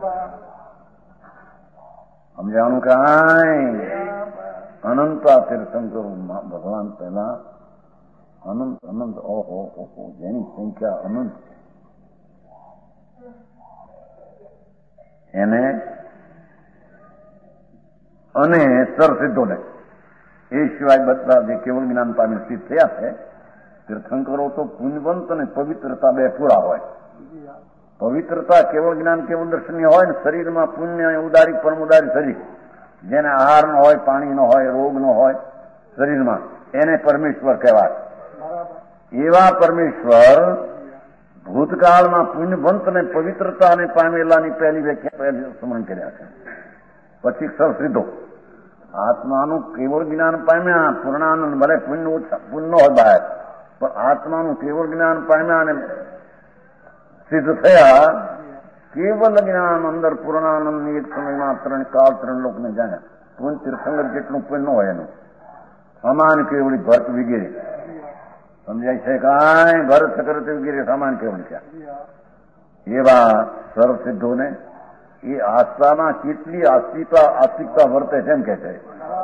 સમજાણું કાંઈ? અનંતા તીર્થંકરો ભગવાન પહેલા અનંત અનંત ઓહો ઓહો જેની સંખ્યા અનંત એને અને સરસિદ્ધોને એ સિવાય બધા જે કેવળ જ્ઞાન પામી સ્થિત થયા છે તીર્થંકરો તો પુણ્યવંત અને પવિત્રતા બે પૂરા હોય. પવિત્રતા કેવળ જ્ઞાન કેવળ દર્શનીય હોય ને શરીરમાં પુણ્ય ઉદારી પરમ ઉદારી શરીર જેને આહાર ન હોય, પાણી ન હોય, રોગ ન હોય શરીરમાં, એને પરમેશ્વર કહેવાય. એવા પરમેશ્વર ભૂતકાળમાં પુણ્યવંત અને પવિત્રતાને પામેલાની પહેલી વ્યાખ્યા સ્મરણ કર્યા છે. પછી સૌસીધો આત્માનું કેવળ જ્ઞાન પામ્યા, પૂર્ણાનંદ, ભલે પુણ્ય ન હોય બહાર, પણ આત્માનું કેવળ જ્ઞાન પામ્યા અને સિદ્ધ થયા. કેવલ જ્ઞાન અંદર પૂર્ણાનંદની એક સમયમાં 3 કાળ 3 લોકને જાણ્યા. પુણ્ય તીર્થંકર જેટલું પુણ્ય ન હોય એનું સમાન કેવળી ભરત વગેરે સમજાય છે. કાંઈ ભરત ચક્રવર્તી વગેરે સમાન કેવળ છે. એવા સર્વસિદ્ધોને એ આસ્થામાં કેટલી આસ્તિકતા વર્તે છે એમ કે છે.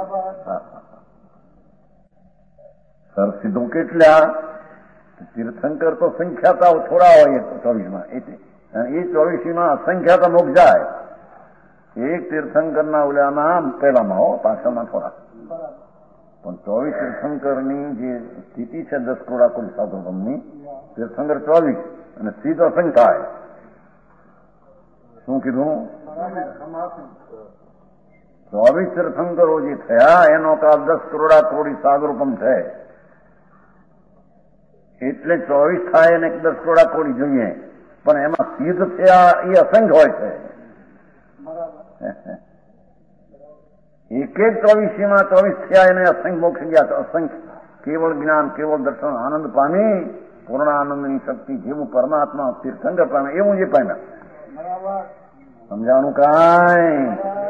સર્વસિદ્ધો કેટલા? તીર્થંકર તો સંખ્યાતા થોડા હોય 24માં, એ 24માં અસંખ્યાતા મોક્ષ જાય. એક તીર્થંકરના ઓલામાં પહેલામાં હો, પાછળમાં થોડા. પણ 24 તીર્થંકરની જે સ્થિતિ છે 10 કરોડા કુલ સાધુગમની, તીર્થંકર 24 અને સ્થિત અસંખ્યાય. શું કીધું? 24 તીર્થંકરો જે થયા એનો કાળ 10 કરોડા કરોડી સાગરરૂપમ છે. એટલે 24 થાય અને 10 કરોડા કરોડી જોઈએ, પણ એમાં સિદ્ધ થયા એ અસંખ્ય હોય છે. એક 24માં 24 થયા એને અસંખ્ય મોક્ષ ગયા. અસંખ્ય કેવળ જ્ઞાન, કેવળ દર્શન, આનંદ પામી પૂર્ણ આનંદની શક્તિ જેવું પરમાત્મા તીર્થંકર પામે એવું જે પામ્યા. સમજાવાનું કાંઈ?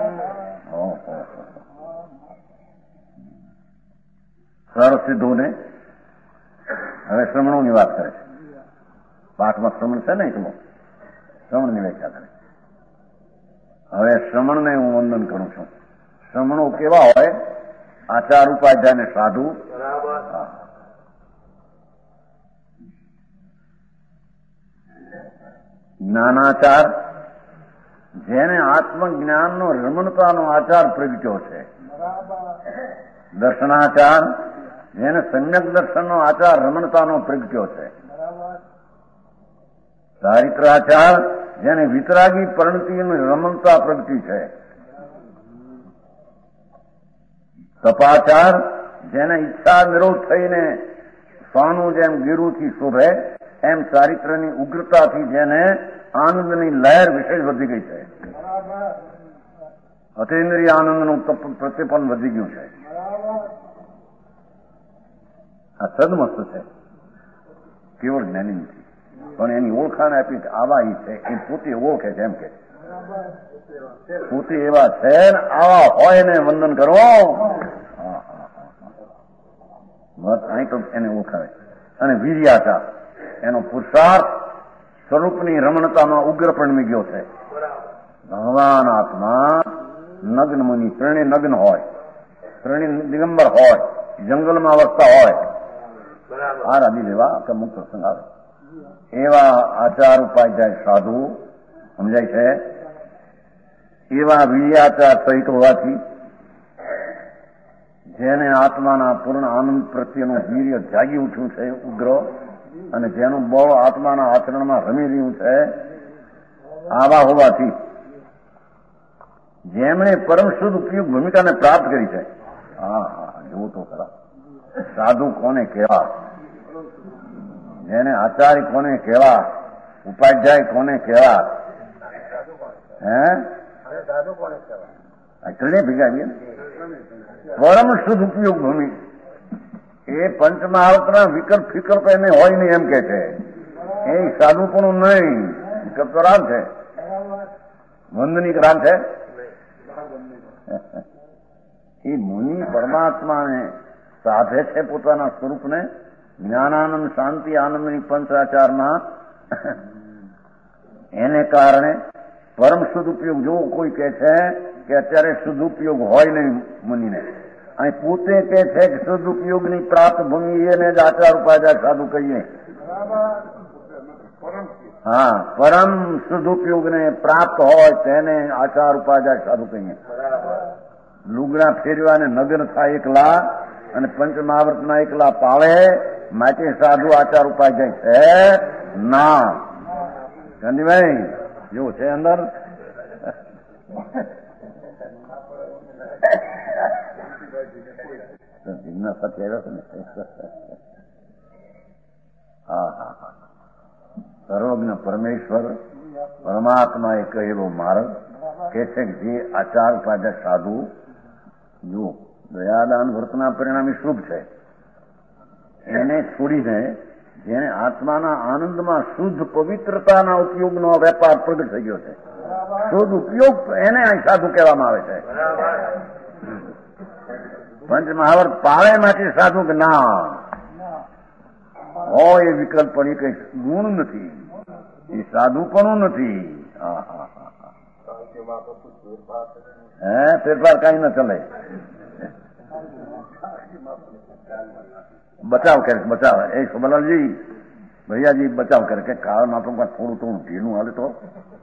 સર્વસિદ્ધોને હવે શ્રમણોની વાત કરે છે. પાઠમાં શ્રમણ છે ને, એકલો શ્રમણની વ્યાખ્યા કરે. હવે શ્રમણને હું વંદન કરું છું. શ્રમણો કેવા હોય? આચાર ઉપાધ્યાય ને સાધુ. જ્ઞાનાચાર, જેને આત્મજ્ઞાનનો રમણતાનો આચાર પ્રગટ્યો છે. દર્શનાચાર, જેને સમ્યક દર્શનનો આચાર રમણતાનો પ્રગટ્યો છે. ચારિત્રાચાર, જેને વિતરાગી પરિણતિની રમણતા પ્રગટી છે. તપાચાર, જેને ઈચ્છા નિરોધ થઈને સ્વાનું જેમ ગીરુથી શોભે એમ ચારિત્રની ઉગ્રતાથી જેને આનંદની લહેર વિશેષ વધી ગઈ છે. અતિન્દ્રિય આનંદનું પ્રત્યપન વધી ગયું છે. આ સદમસ્ત છે, કેવળ જ્ઞાની નથી. પણ એની ઓળખાણ આપી આવા ઈ છે, એ પોતે ઓળખે છે એમ કે પોતે એવા છે ને આવા હોય ને વંદન કરો. અહીં તો એને ઓળખાવે. અને વીર્યાચાર, એનો પુરુષાર્થ સ્વરૂપની રમણતામાં ઉગ્ર પણ ગયો છે. ભગવાન આત્મા નગ્ન મુનિ, ત્રણે નગ્ન હોય, ત્રણે દિગંબર હોય, જંગલમાં વસતા હોય, આ રાધી લેવા કે મુક્ત પ્રસંગ આવે. એવા આચાર ઉપાધ્યાય સાધુ સમજાય છે. એવા વીર્યાચાર સહિત હોવાથી જેને આત્માના પૂર્ણ આનંદ પ્રત્યેનું વીર્ય જાગી ઉઠ્યું છે ઉગ્ર, અને જેનું બળ આત્માના આચરણમાં રમી રહ્યું છે, આવા હોવાથી જેમણે પરમ શુદ્ધ ઉપયોગ ભૂમિકાને પ્રાપ્ત કરી છે. હા, જોવું તો ખરા. સાધુ કોને કહેવા, જેને આચાર્ય કોને કહેવા, ઉપાધ્યાય કોને કહેવા, ત્રણે ભેગા પરમ શુદ્ધ ઉપયોગ ભૂમિ. એ પંચમહાવતના વિકલ્પ ફિકલ્પ એને હોય નહીં એમ કે છે. એ સાધુ પણ નહીં, વિકલ્પ તો રામ છે, વંદનીક રામ છે. એ મુનિ પરમાત્માને સાધે છે પોતાના સ્વરૂપને. જ્ઞાનાનંદ, શાંતિ, આનંદની પંચાચારના એને કારણે પરમ શુદ્ધ ઉપયોગ. જો કોઈ કહે છે કે અત્યારે શુદ્ધ ઉપયોગ હોય નહીં મુનિને, અહીં પોતે કહે છે કે શુદ્ધ ઉપયોગની પ્રાપ્ત ભૂમિ એને જ આચાર ઉપાચાર સાધુ કહીએ. હા, પરમ શુદ્ધ ઉપયોગને પ્રાપ્ત હોય તેને આચાર ઉપાચાર સાધુ કહીએ. લુગડા ફેરવાને નગ્ન થાય એકલા અને પંચમહાવર્તના એકલા પાળે માટે સાધુ આચાર ઉપાધ્યાય છે ના. ગાંધીભાઈ જેવું છે અંદર. ભીમના સાથે આવ્યા છે ને. હા હા હા. સર્વજ્ઞ પરમેશ્વર પરમાત્મા એક એવો માર્ગ કે છે કે જે આચાર ઉપાધ્યાય સાધુ જુઓ દયાદાન વર્તના પરિણામી શુભ છે એને છોડીને જેને આત્માના આનંદમાં શુદ્ધ પવિત્રતાના ઉપયોગનો વેપાર પ્રગટ થઈ ગયો છે. શુદ્ધ ઉપયોગ એને અહીં સાધુ કહેવામાં આવે છે. પંચ મહાવર્ત પાવે માટે સાધુ કે ના હોય એ વિકલ્પ પણ એ કઈ ગુણ નથી, એ સાધુપણું નથી. ફેરફાર કઈ ન ચલે. બચાવ કરે બચાવ એ સોમલાલજી ભૈયાજી બચાવ કરે કે કાળમાં આપણું થોડું થોડું ઢીલું હાલે તો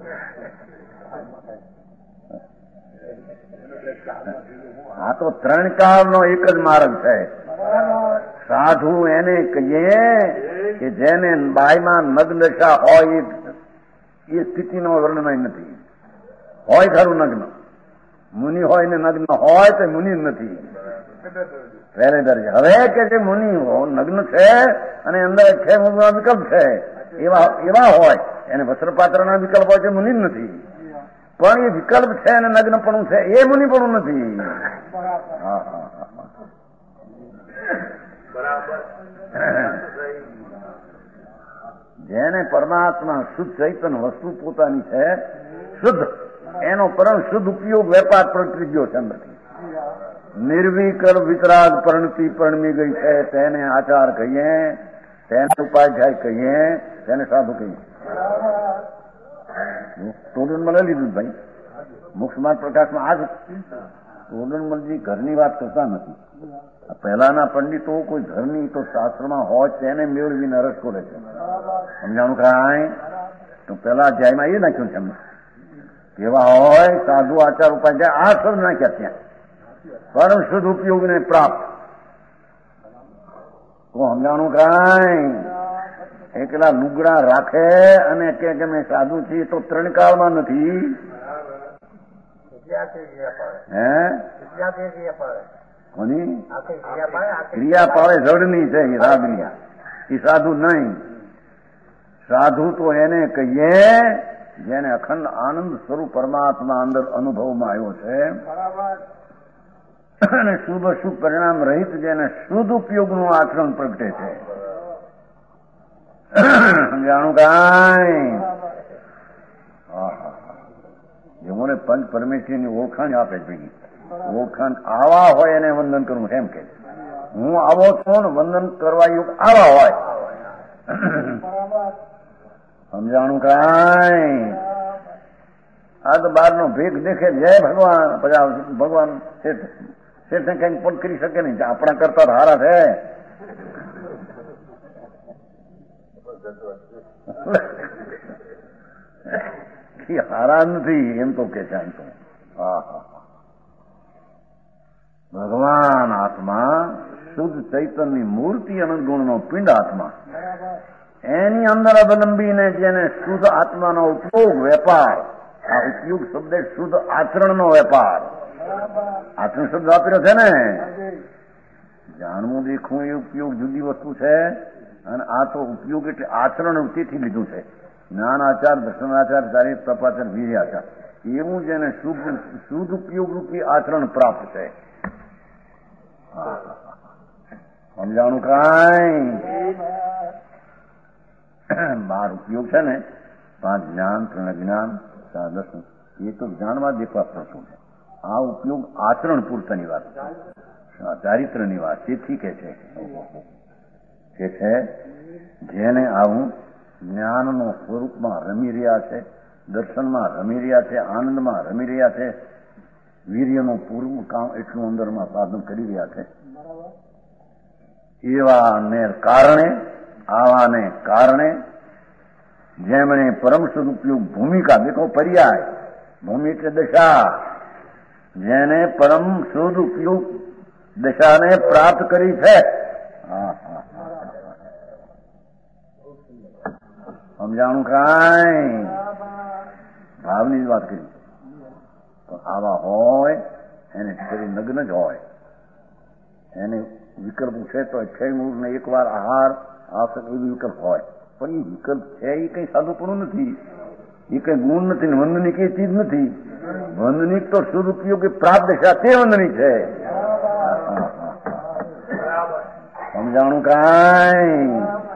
આ તો ત્રણ કાળનો એક જ માર્ગ છે. સાધુ એને કહીએ કે જેને બાયમાં નગ્ન દશા હોય એ સ્થિતિનો વર્ણન નથી. હોય ખરું નગ્ન, મુનિ હોય ને નગ્ન હોય તો મુનિ નથી પહેલે દરજ્જે. હવે કે જે મુનિ નગ્ન છે અને અંદર છે વિકલ્પ છે એવા હોય એને વસ્ત્રપાત્રના વિકલ્પ હોય છે, મુનિ નથી. પણ એ વિકલ્પ છે અને નગ્નપણું છે એ મુનિપણું નથી. જેને પરમાત્મા શુદ્ધ ચૈતન્ય વસ્તુ પોતાની છે શુદ્ધ, એનો પરમ શુદ્ધ ઉપયોગ વેપાર પ્રગટી ગયો છે અંદરથી. નિર્વિકલ્પ વિતરાગ પરણતી પરણમી ગઈ છે તેને આચાર કહીએ, તેને ઉપાધ્યાય કહીએ, તેને સાધુ કહીએ. ટોડનમલે લીધું ભાઈ મુખ્યમાન પ્રકાશમાં આ જ ટોડનમલજી ઘરની વાત કરતા નથી. પહેલાના પંડિતો કોઈ ઘરની તો શાસ્ત્રમાં હોય તેને મેળવીને રસ ખોલે છે. સમજાણું કાંઈ તો પેલા અધ્યાયમાં એ નાખ્યું છે એમને કેવા હોય સાધુ આચાર ઉપાધ્યાય આ શબ્દ નાખ્યા ત્યાં પરમ શુદ્ધ ઉપયોગને પ્રાપ્ત. તો સમજાણું કાંઈ એકલા લુગડા રાખે અને કે મેં સાધુ છીએ તો ત્રણ કાળમાં નથી. કોની ક્રિયા પાવે જડની છે એ રાગની, એ સાધુ નહીં. સાધુ તો એને કહીએ જેને અખંડ આનંદ સ્વરૂપ પરમાત્મા અંદર અનુભવમાં આવ્યો છે અને શુભ શુભ પરિણામ રહિત જેને શુદ્ધ ઉપયોગનું આચરણ પ્રગટે છે. સમજાણું કાંઈ જેમોને પંચ પરમેશ્વરની ઓળખાણ આપે ભેગી ઓળખાણ આવા હોય એને વંદન કરવું એમ કે હું આવો છું ને વંદન કરવા યોગ આવા હોય. સમજાણું કાંઈ આ તો બહારનો ભેગ દેખે જય ભગવાન પછી ભગવાન શેઠને કઈ પણ કરી શકે નહીં. આપણા કરતા હારા છે હારા નથી એમ તો કે છે. એમ તો ભગવાન આત્મા શુદ્ધ ચૈતન્યની મૂર્તિ અનંત ગુણનો પિંડ આત્મા એની અંદર અવલંબીને જેને શુદ્ધ આત્માનો ઉપયોગ વેપાર, આ ઉપયોગ શબ્દ શુદ્ધ આચરણનો વેપાર. આચરણ શબ્દ વાપર્યો છે ને, જાણવું દેખવું એ ઉપયોગ જુદી વસ્તુ છે અને આ તો ઉપયોગ એટલે આચરણ તેથી લીધું છે. જ્ઞાન આચાર, દર્શનાચાર, ચારિત્ર, તપાચાર, વીર્યાચાર એવું જેને શુદ્ધ ઉપયોગ રૂપી આચરણ પ્રાપ્ત છે. સમજાણું કાંઈ બાર ઉપયોગ છે ને 5 જ્ઞાન, 3 જ્ઞાન, 4 દર્શન એ તો જ્ઞાનમાં દેખવા પડતું છે. આ ઉપયોગ આચરણ પૂરતાની વાત છે, ચારિત્રની વાત. તેથી કે છે જેને આવું જ્ઞાનનો સ્વરૂપમાં રમી રહ્યા છે, દર્શનમાં રમી રહ્યા છે, આનંદમાં રમી રહ્યા છે, વીર્યનું પૂરું કામ એટલું અંદરમાં સાધન કરી રહ્યા છે. એવાને કારણે આવાને કારણે જેમણે પરમ શુદ્ધ ઉપયોગ ભૂમિકા દેખો પર્યાય ભૂમિ એટલે દશા, જેને પરમ શુદ્ધ ઉપયોગ દશાને પ્રાપ્ત કરી છે. સમજાણું કાંઈ ભાવની જ વાત કરી. તો આવા હોય એને શરીર નગ્ન જ હોય એને વિકલ્પ છે તો 6 મૂળને એકવાર આહાર આવશે એવી વિકલ્પ હોય, પણ એ વિકલ્પ છે એ કઈ સાદુપણું નથી, એ કઈ ગુણ નથી, વંદની કઈ ચીજ નથી. વંદની તો સદુપયોગી પ્રાપ્ત દશા તે વંદની છે. સમજાણું કાંઈ?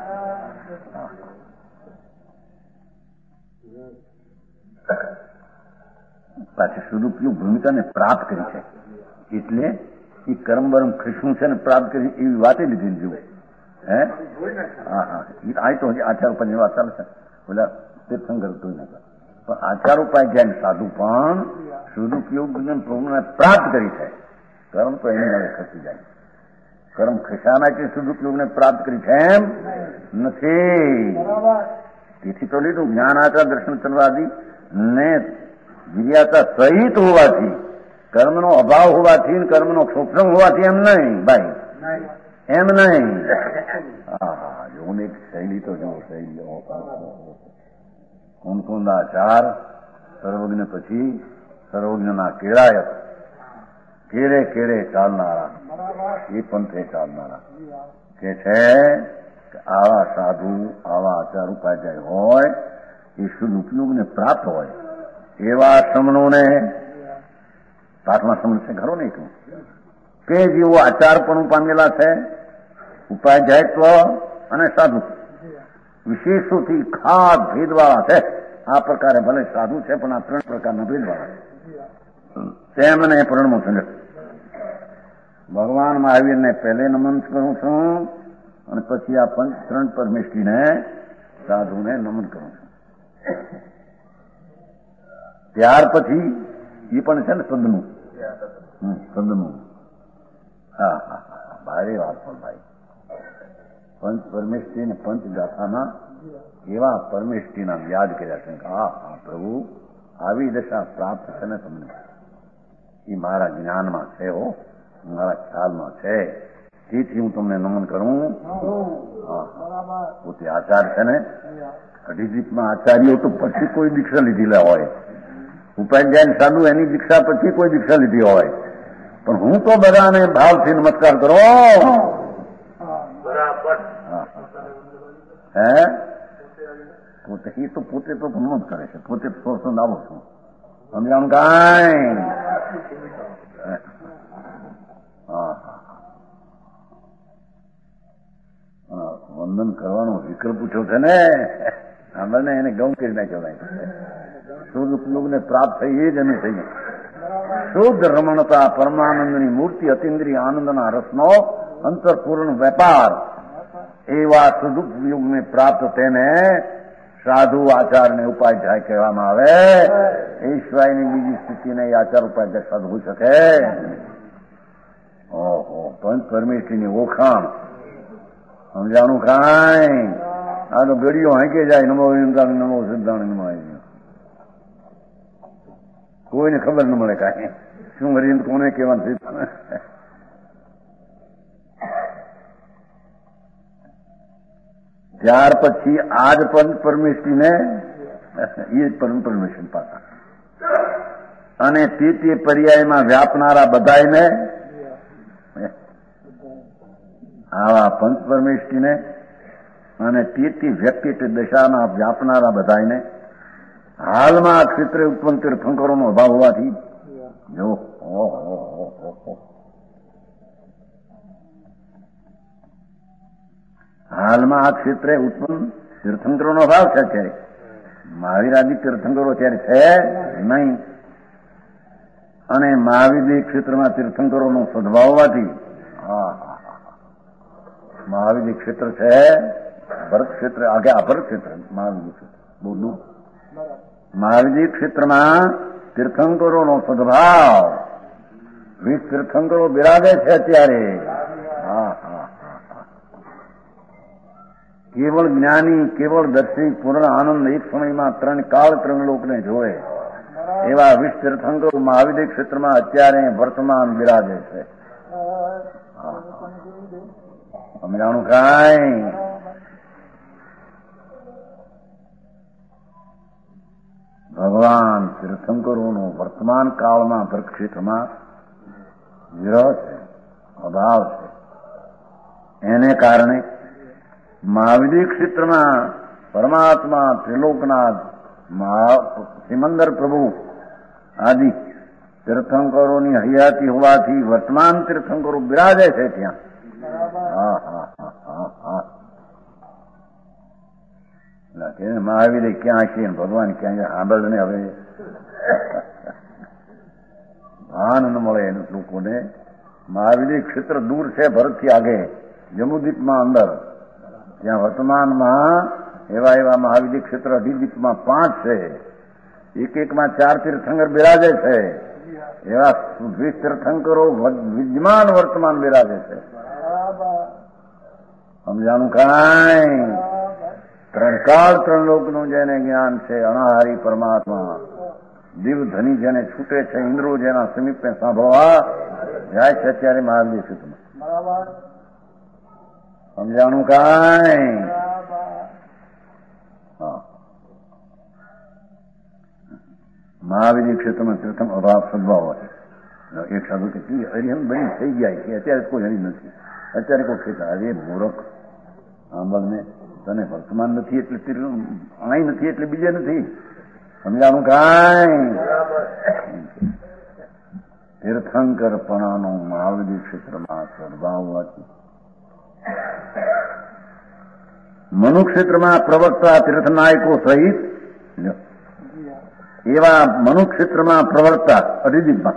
પાછી સદુપયોગ ભૂમિકાને પ્રાપ્ત કરી છે, એટલે એ કર્મ બરમ ખિસ્યું છે ને પ્રાપ્ત કરી એવી વાતે લીધી જુઓ. હે હા, આ તો હજી આચાર ઉપાય વાત ચાલે છે, બોલા તીર્થંકર જોઈ નાખે. પણ આચાર ઉપાય જાય સાધુ પણ સદુપયોગ પ્રાપ્ત કરી છે. કર્મ તો એની નવે ખસી જાય. કર્મ ખસાના કે સદુપયોગને પ્રાપ્ત કરી છે એમ નથી. તેથી તો લીધું જ્ઞાન આચાર દર્શન ચલવાદી ને વિર્યાતા સહિત હોવાથી, કર્મનો અભાવ હોવાથી, કર્મનો ક્ષોભ્રમ હોવાથી એમ નહીં ભાઈ, એમ નહીં. હા, જોને એક શૈલી તો જો શૈલી કુંદ આચાર સર્વજ્ઞ પછી સર્વજ્ઞના કેળાયત કેળે કેળે ચાલનારા એ પંથે ચાલનારા કે છે કે આવા સાધુ આવા આચાર ઉપાધ્યાય હોય એ શુદ્ધ ઉપયોગને પ્રાપ્ત હોય એવા આશ્રમનોને પાઠમાં સમજશે ખરો ને કે જેવો આચાર પણ પામેલા છે, ઉપાધ્યાયત્વ અને સાધુ વિશેષોથી ખાસ ભેદવાળા છે. આ પ્રકારે ભલે સાધુ છે પણ આ 3 પ્રકારના ભેદવાળા તેમને પરણમો છે. ભગવાન મહાવીરને પહેલે નમન કરું છું અને પછી આ 3 પરમેષ્ઠીને સાધુને નમન કરું છું. ત્યાર પછી એ પણ છે ને સદનું. હા, ભારે વાત પણ ભાઈ. પંચ પરમેષ્ઠી અને પંચ ગાથામાં એવા પરમેષ્ઠી નામ યાદ કર્યા છે કે હા પ્રભુ આવી દશા પ્રાપ્ત છે ને તમને, એ મારા જ્ઞાનમાં છે, મારા ખ્યાલમાં છે, તેથી હું તમને નમન કરું. પોતે આચાર છે ને, અઢીજીતમાં આચાર્યો તો પછી કોઈ દીક્ષા લીધેલા હોય, ઉપાધ્યાય સાધુ એની દીક્ષા પછી કોઈ દીક્ષા લીધી હોય, પણ હું તો બધાને ભાવથી નમસ્કાર કરો. હે પોતે એ તો પોતે તો ભણવું જ કરે છે, પોતે થોડો લાવો છું. સમજાણું કાંઈ? વંદન કરવાનો વિકલ્પ પૂછ્યો છે ને, આપણને એને ગૌ કરી નાખ્યો. શુદ્ધ ઉપયોગને પ્રાપ્ત થઈ એ જ અમે થઈ. શુદ્ધ રમણતા પરમાનંદની મૂર્તિ અતિન્દ્રિય આનંદના રસનો અંતરપૂર્ણ વેપાર એવા સદુપયોગને પ્રાપ્ત તેને સાધુ આચારને ઉપાધ્યાય કહેવામાં આવે. એ સિવાયની બીજી સ્થિતિને આચાર ઉપાધ્યાય સાધુ હોઈ શકે. ઓહો, પંચ પરમેષ્ઠીની ઓળખાણ સમજાણું કાંઈ? આ તો ગળીઓ હાંકે જાય નમો ઇન્દ્રાણી નમો સિદ્ધાણી નમો, કોઈને ખબર ન મળે કાંઈ શું હરિંદ કોને કહેવાનું. ત્યાર પછી આજ પંચ પરમેષ્ઠીને એ પરમેશ્વર પાછા અને તે પર્યાયમાં વ્યાપનારા બધાને આવા પંચ પરમેષ્ઠીને અને તે વ્યક્તિ દશાના વ્યાપનારા બધાને હાલમાં આ ક્ષેત્રે ઉત્પન્ન તીર્થંકરોનો અભાવ હોવાથી જો હાલમાં આ ક્ષેત્રે ઉત્પન્ન તીર્થંકરોનો અભાવ છે. અત્યારે મહાવીર આદિ તીર્થંકરો ત્યારે છે નહીં, અને મહાવીર ક્ષેત્રમાં તીર્થંકરોનો સદભાવ હોવાથી મહાવીર ક્ષેત્ર છે, ભરત ક્ષેત્ર આગે આ ભરત ક્ષેત્ર મહાવીર ક્ષેત્ર બહુ દૂર. મહાવીર ક્ષેત્રમાં તીર્થંકરોનો સદભાવ 20 તીર્થંકરો બિરાજે છે અત્યારે. કેવળ જ્ઞાની, કેવળ દર્શી, પૂર્ણ આનંદ એક સમયમાં 3 કાળ 3 લોકને જોવે એવા 20 તીર્થંકરો મહાવીર ક્ષેત્રમાં અત્યારે વર્તમાન બિરાજે છે. સમજાણું કાંઈ? ભગવાન તીર્થંકરોનો વર્તમાન કાળમાં ભરત ક્ષેત્રમાં વિરહ છે. અભાવ છે. એને કારણે મહાવિધિ ક્ષેત્રમાં પરમાત્મા ત્રિલોકનાથ સિમંદર પ્રભુ આદિ તીર્થંકરોની હયાતી હોવાથી વર્તમાન તીર્થંકરો બિરાજે છે ત્યાં. મહાવીર ક્યાં છે ભગવાન ક્યાં છે સાંભળ ને હવે ભાન ન મળે એને લોકોને. મહાવીર ક્ષેત્ર દૂર છે ભરતથી આગે જમ્મુદ્વીપમાં અંદર, ત્યાં વર્તમાનમાં એવા એવા મહાવિધિ ક્ષેત્ર અધિદ્વીપમાં 5 છે. એક એકમાં 4 તીર્થંકર બિરાજે છે. એવા 20 તીર્થંકરો વિદ્યમાન વર્તમાન બિરાજે છે. સમજાણું કાંઈ? 3 કાળ 3 લોકનું જેને જ્ઞાન છે, અનાહારી પરમાત્મા દિવ ધની જેને છૂટે છે, ઇન્દ્રો જેના સમીપે સાંભળવા જાય છે અત્યારે મહાવિધિ ક્ષેત્રમાં. સમજાણું કાંઈ? મહાવિધિ ક્ષેત્રમાં તીર્થમ અભાવ સદભાવ છે. એક સાધુ કે હરિહમ બની થઈ જાય છે, અત્યારે કોઈ હરી નથી, અત્યારે કોઈ ખેતા. અરે મૂર્ખ સાંભળને, તને વર્તમાન નથી એટલે અહીં નથી એટલે બીજે નથી. સમજાણું કાંઈ? તીર્થંકરપણાનો મહાવિધિ ક્ષેત્રમાં સદભાવ હોવાથી મનુક્ષેત્રમાં પ્રવર્તતા તીર્થનાયકો સહિત એવા મનુક્ષેત્રમાં પ્રવર્તતા અધિદીપમાં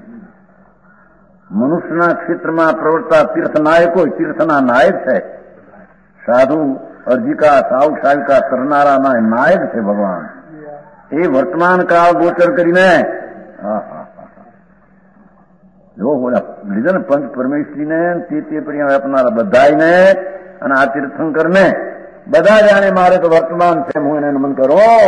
મનુષ્યના ક્ષેત્રમાં પ્રવર્તતા તીર્થનાયકો તીર્થના નાયક છે. સાધુ અર્જિકા સાવ સાવિકા કરનારાના નાયક છે ભગવાન. એ વર્તમાન કાળ ગોચર કરીને જો લીધે ને પંચ પરમેશ્વરીને તે પ્રિય આપનારા બધાને અને આ તીર્થંકરને બધા જાણે મારે તો વર્તમાન છે, હું એને નમન કરું.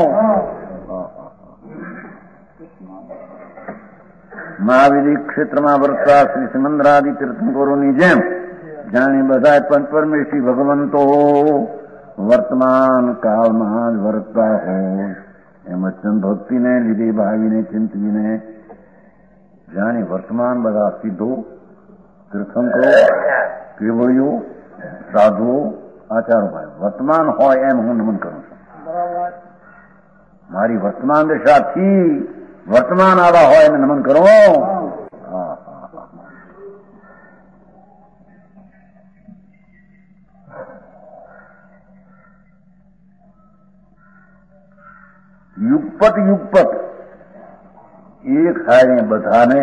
મહાવિધિ ક્ષેત્રમાં વર્તતા શ્રી સિમંદરાદિ તીર્થંકરોની જેમ જાણે બધા પંચ પરમેશ્વરી ભગવંતો વર્તમાન કાળમાં જ વર્તતા હોય એમ અચંદ ભક્તિને લીધે ભાવીને ચિંતવીને જાણે વર્તમાન બધા સિદ્ધો તીર્થંકરો કેવળીઓ સાધુઓ આચારો ભાઈ વર્તમાન હોય એમ હું નમન કરું છું. મારી વર્તમાન દશાથી વર્તમાન આવા હોય એને નમન કરો. યુગપત યુગપત એક હારે બધાને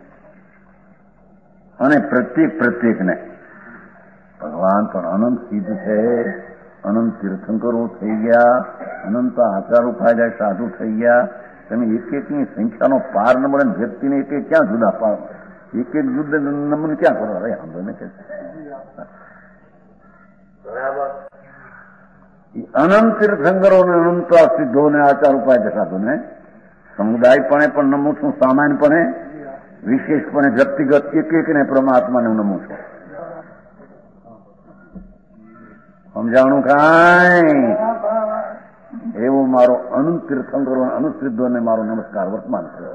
અને પ્રત્યેકને ભગવાન પણ અનંત સિદ્ધ છે, અનંત તીર્થંકરો થઈ ગયા, અનંત આચારો ફાયદા સાધુ થઈ ગયા. તમે એક એકની સંખ્યાનો પાર ન મળે, વ્યક્તિને એક એક ક્યાં જુદા પાડ, એક એક જુદા નમન ક્યાં કરો? અરે આંદોલન કે અનંત તીર્થંકરોને અનંત સિદ્ધોને આચાર ઉપાય સાધુને સમુદાયપણે પણ નમું છું, સામાન્યપણે વિશેષપણે વ્યક્તિગત એક એકને પરમાત્માને હું નમું છું. સમજાણું કાંઈ? એવો મારો અનંત તીર્થંકરો અનંત સિદ્ધોને મારો નમસ્કાર વર્તમાન છે.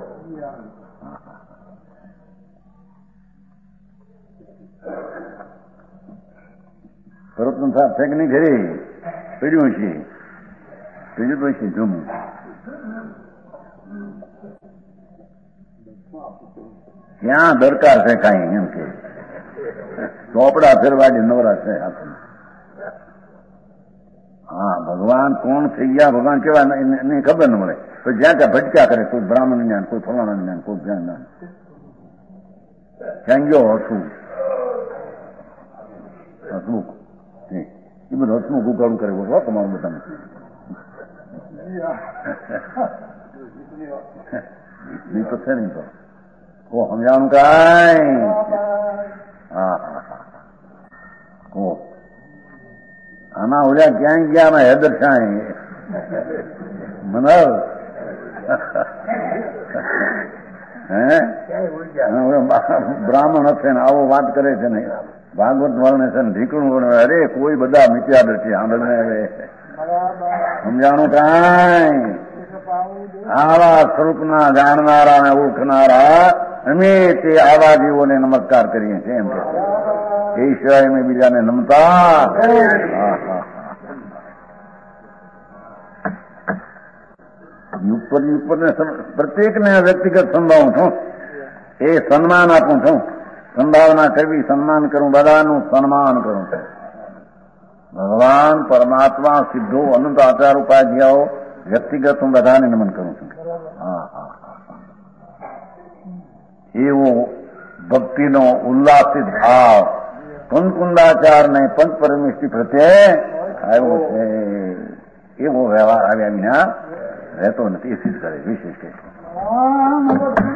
સર્વોત્તમ સાહેબ છે કે નહીં? ઘરે પડ્યું છે, બીજું તો છે જમવું. ક્યાં દરકાર છે કાંઈ એમ કે ચોપડા ફેરવાડી નવરા છે આપણને. હા, ભગવાન કોણ થઈ ગયા, ભગવાન કેવા એની ખબર ન મળે. તો જ્યાં ત્યાં ભટક્યા કરે, કોઈ બ્રાહ્મણ જ્ઞાન, કોઈ ફલાણા જ્ઞાન, કોઈ જ્ઞાન. ક્યાં ગયો હસવું હસમુખ એ બધું હસમુખ ઉગાડું કરે બોલો તમારું બધાને. નહીં તો છે નહીં તો સમજાણું કાંઈ? હા આના ઓલ્યા ક્યાંય ગયા ના હેદર શાહી મનર બ્રાહ્મણ હશે ને આવો વાત કરે છે ને, ભાગવત વર્ણે છે ને ઢીકણું વર્ણે. અરે કોઈ બધા મિત્યા નથી આંદોલન. હવે સમજાણું કાંઈ? આવા સ્વરૂપના જાણનારા ને ઓળખનારા અમે તે આવા જીવોને નમસ્કાર કરીએ છીએ એમ કે એ સિવાય અમે બીજાને નમતા. ઉપર પ્રત્યેકને વ્યક્તિગત સંભાવું છું, એ સન્માન આપું છું. સંભાવના કરવી, સન્માન કરું, બધાનું સન્માન કરું છું. ભગવાન પરમાત્મા સિદ્ધો અનંત આચાર ઉપાધ્યાઓ વ્યક્તિગત હું બધાને નમન કરું છું. એવો ભક્તિનો ઉલ્લાસિત ભાવ પંચકુંડાચારને પંચ પરમેશ્વરી પ્રત્યે આવ્યો છે. એવો વ્યવહાર આવ્યા વિના રહેતો નથી. એ સિદ્ધ કરે વિશેષ કે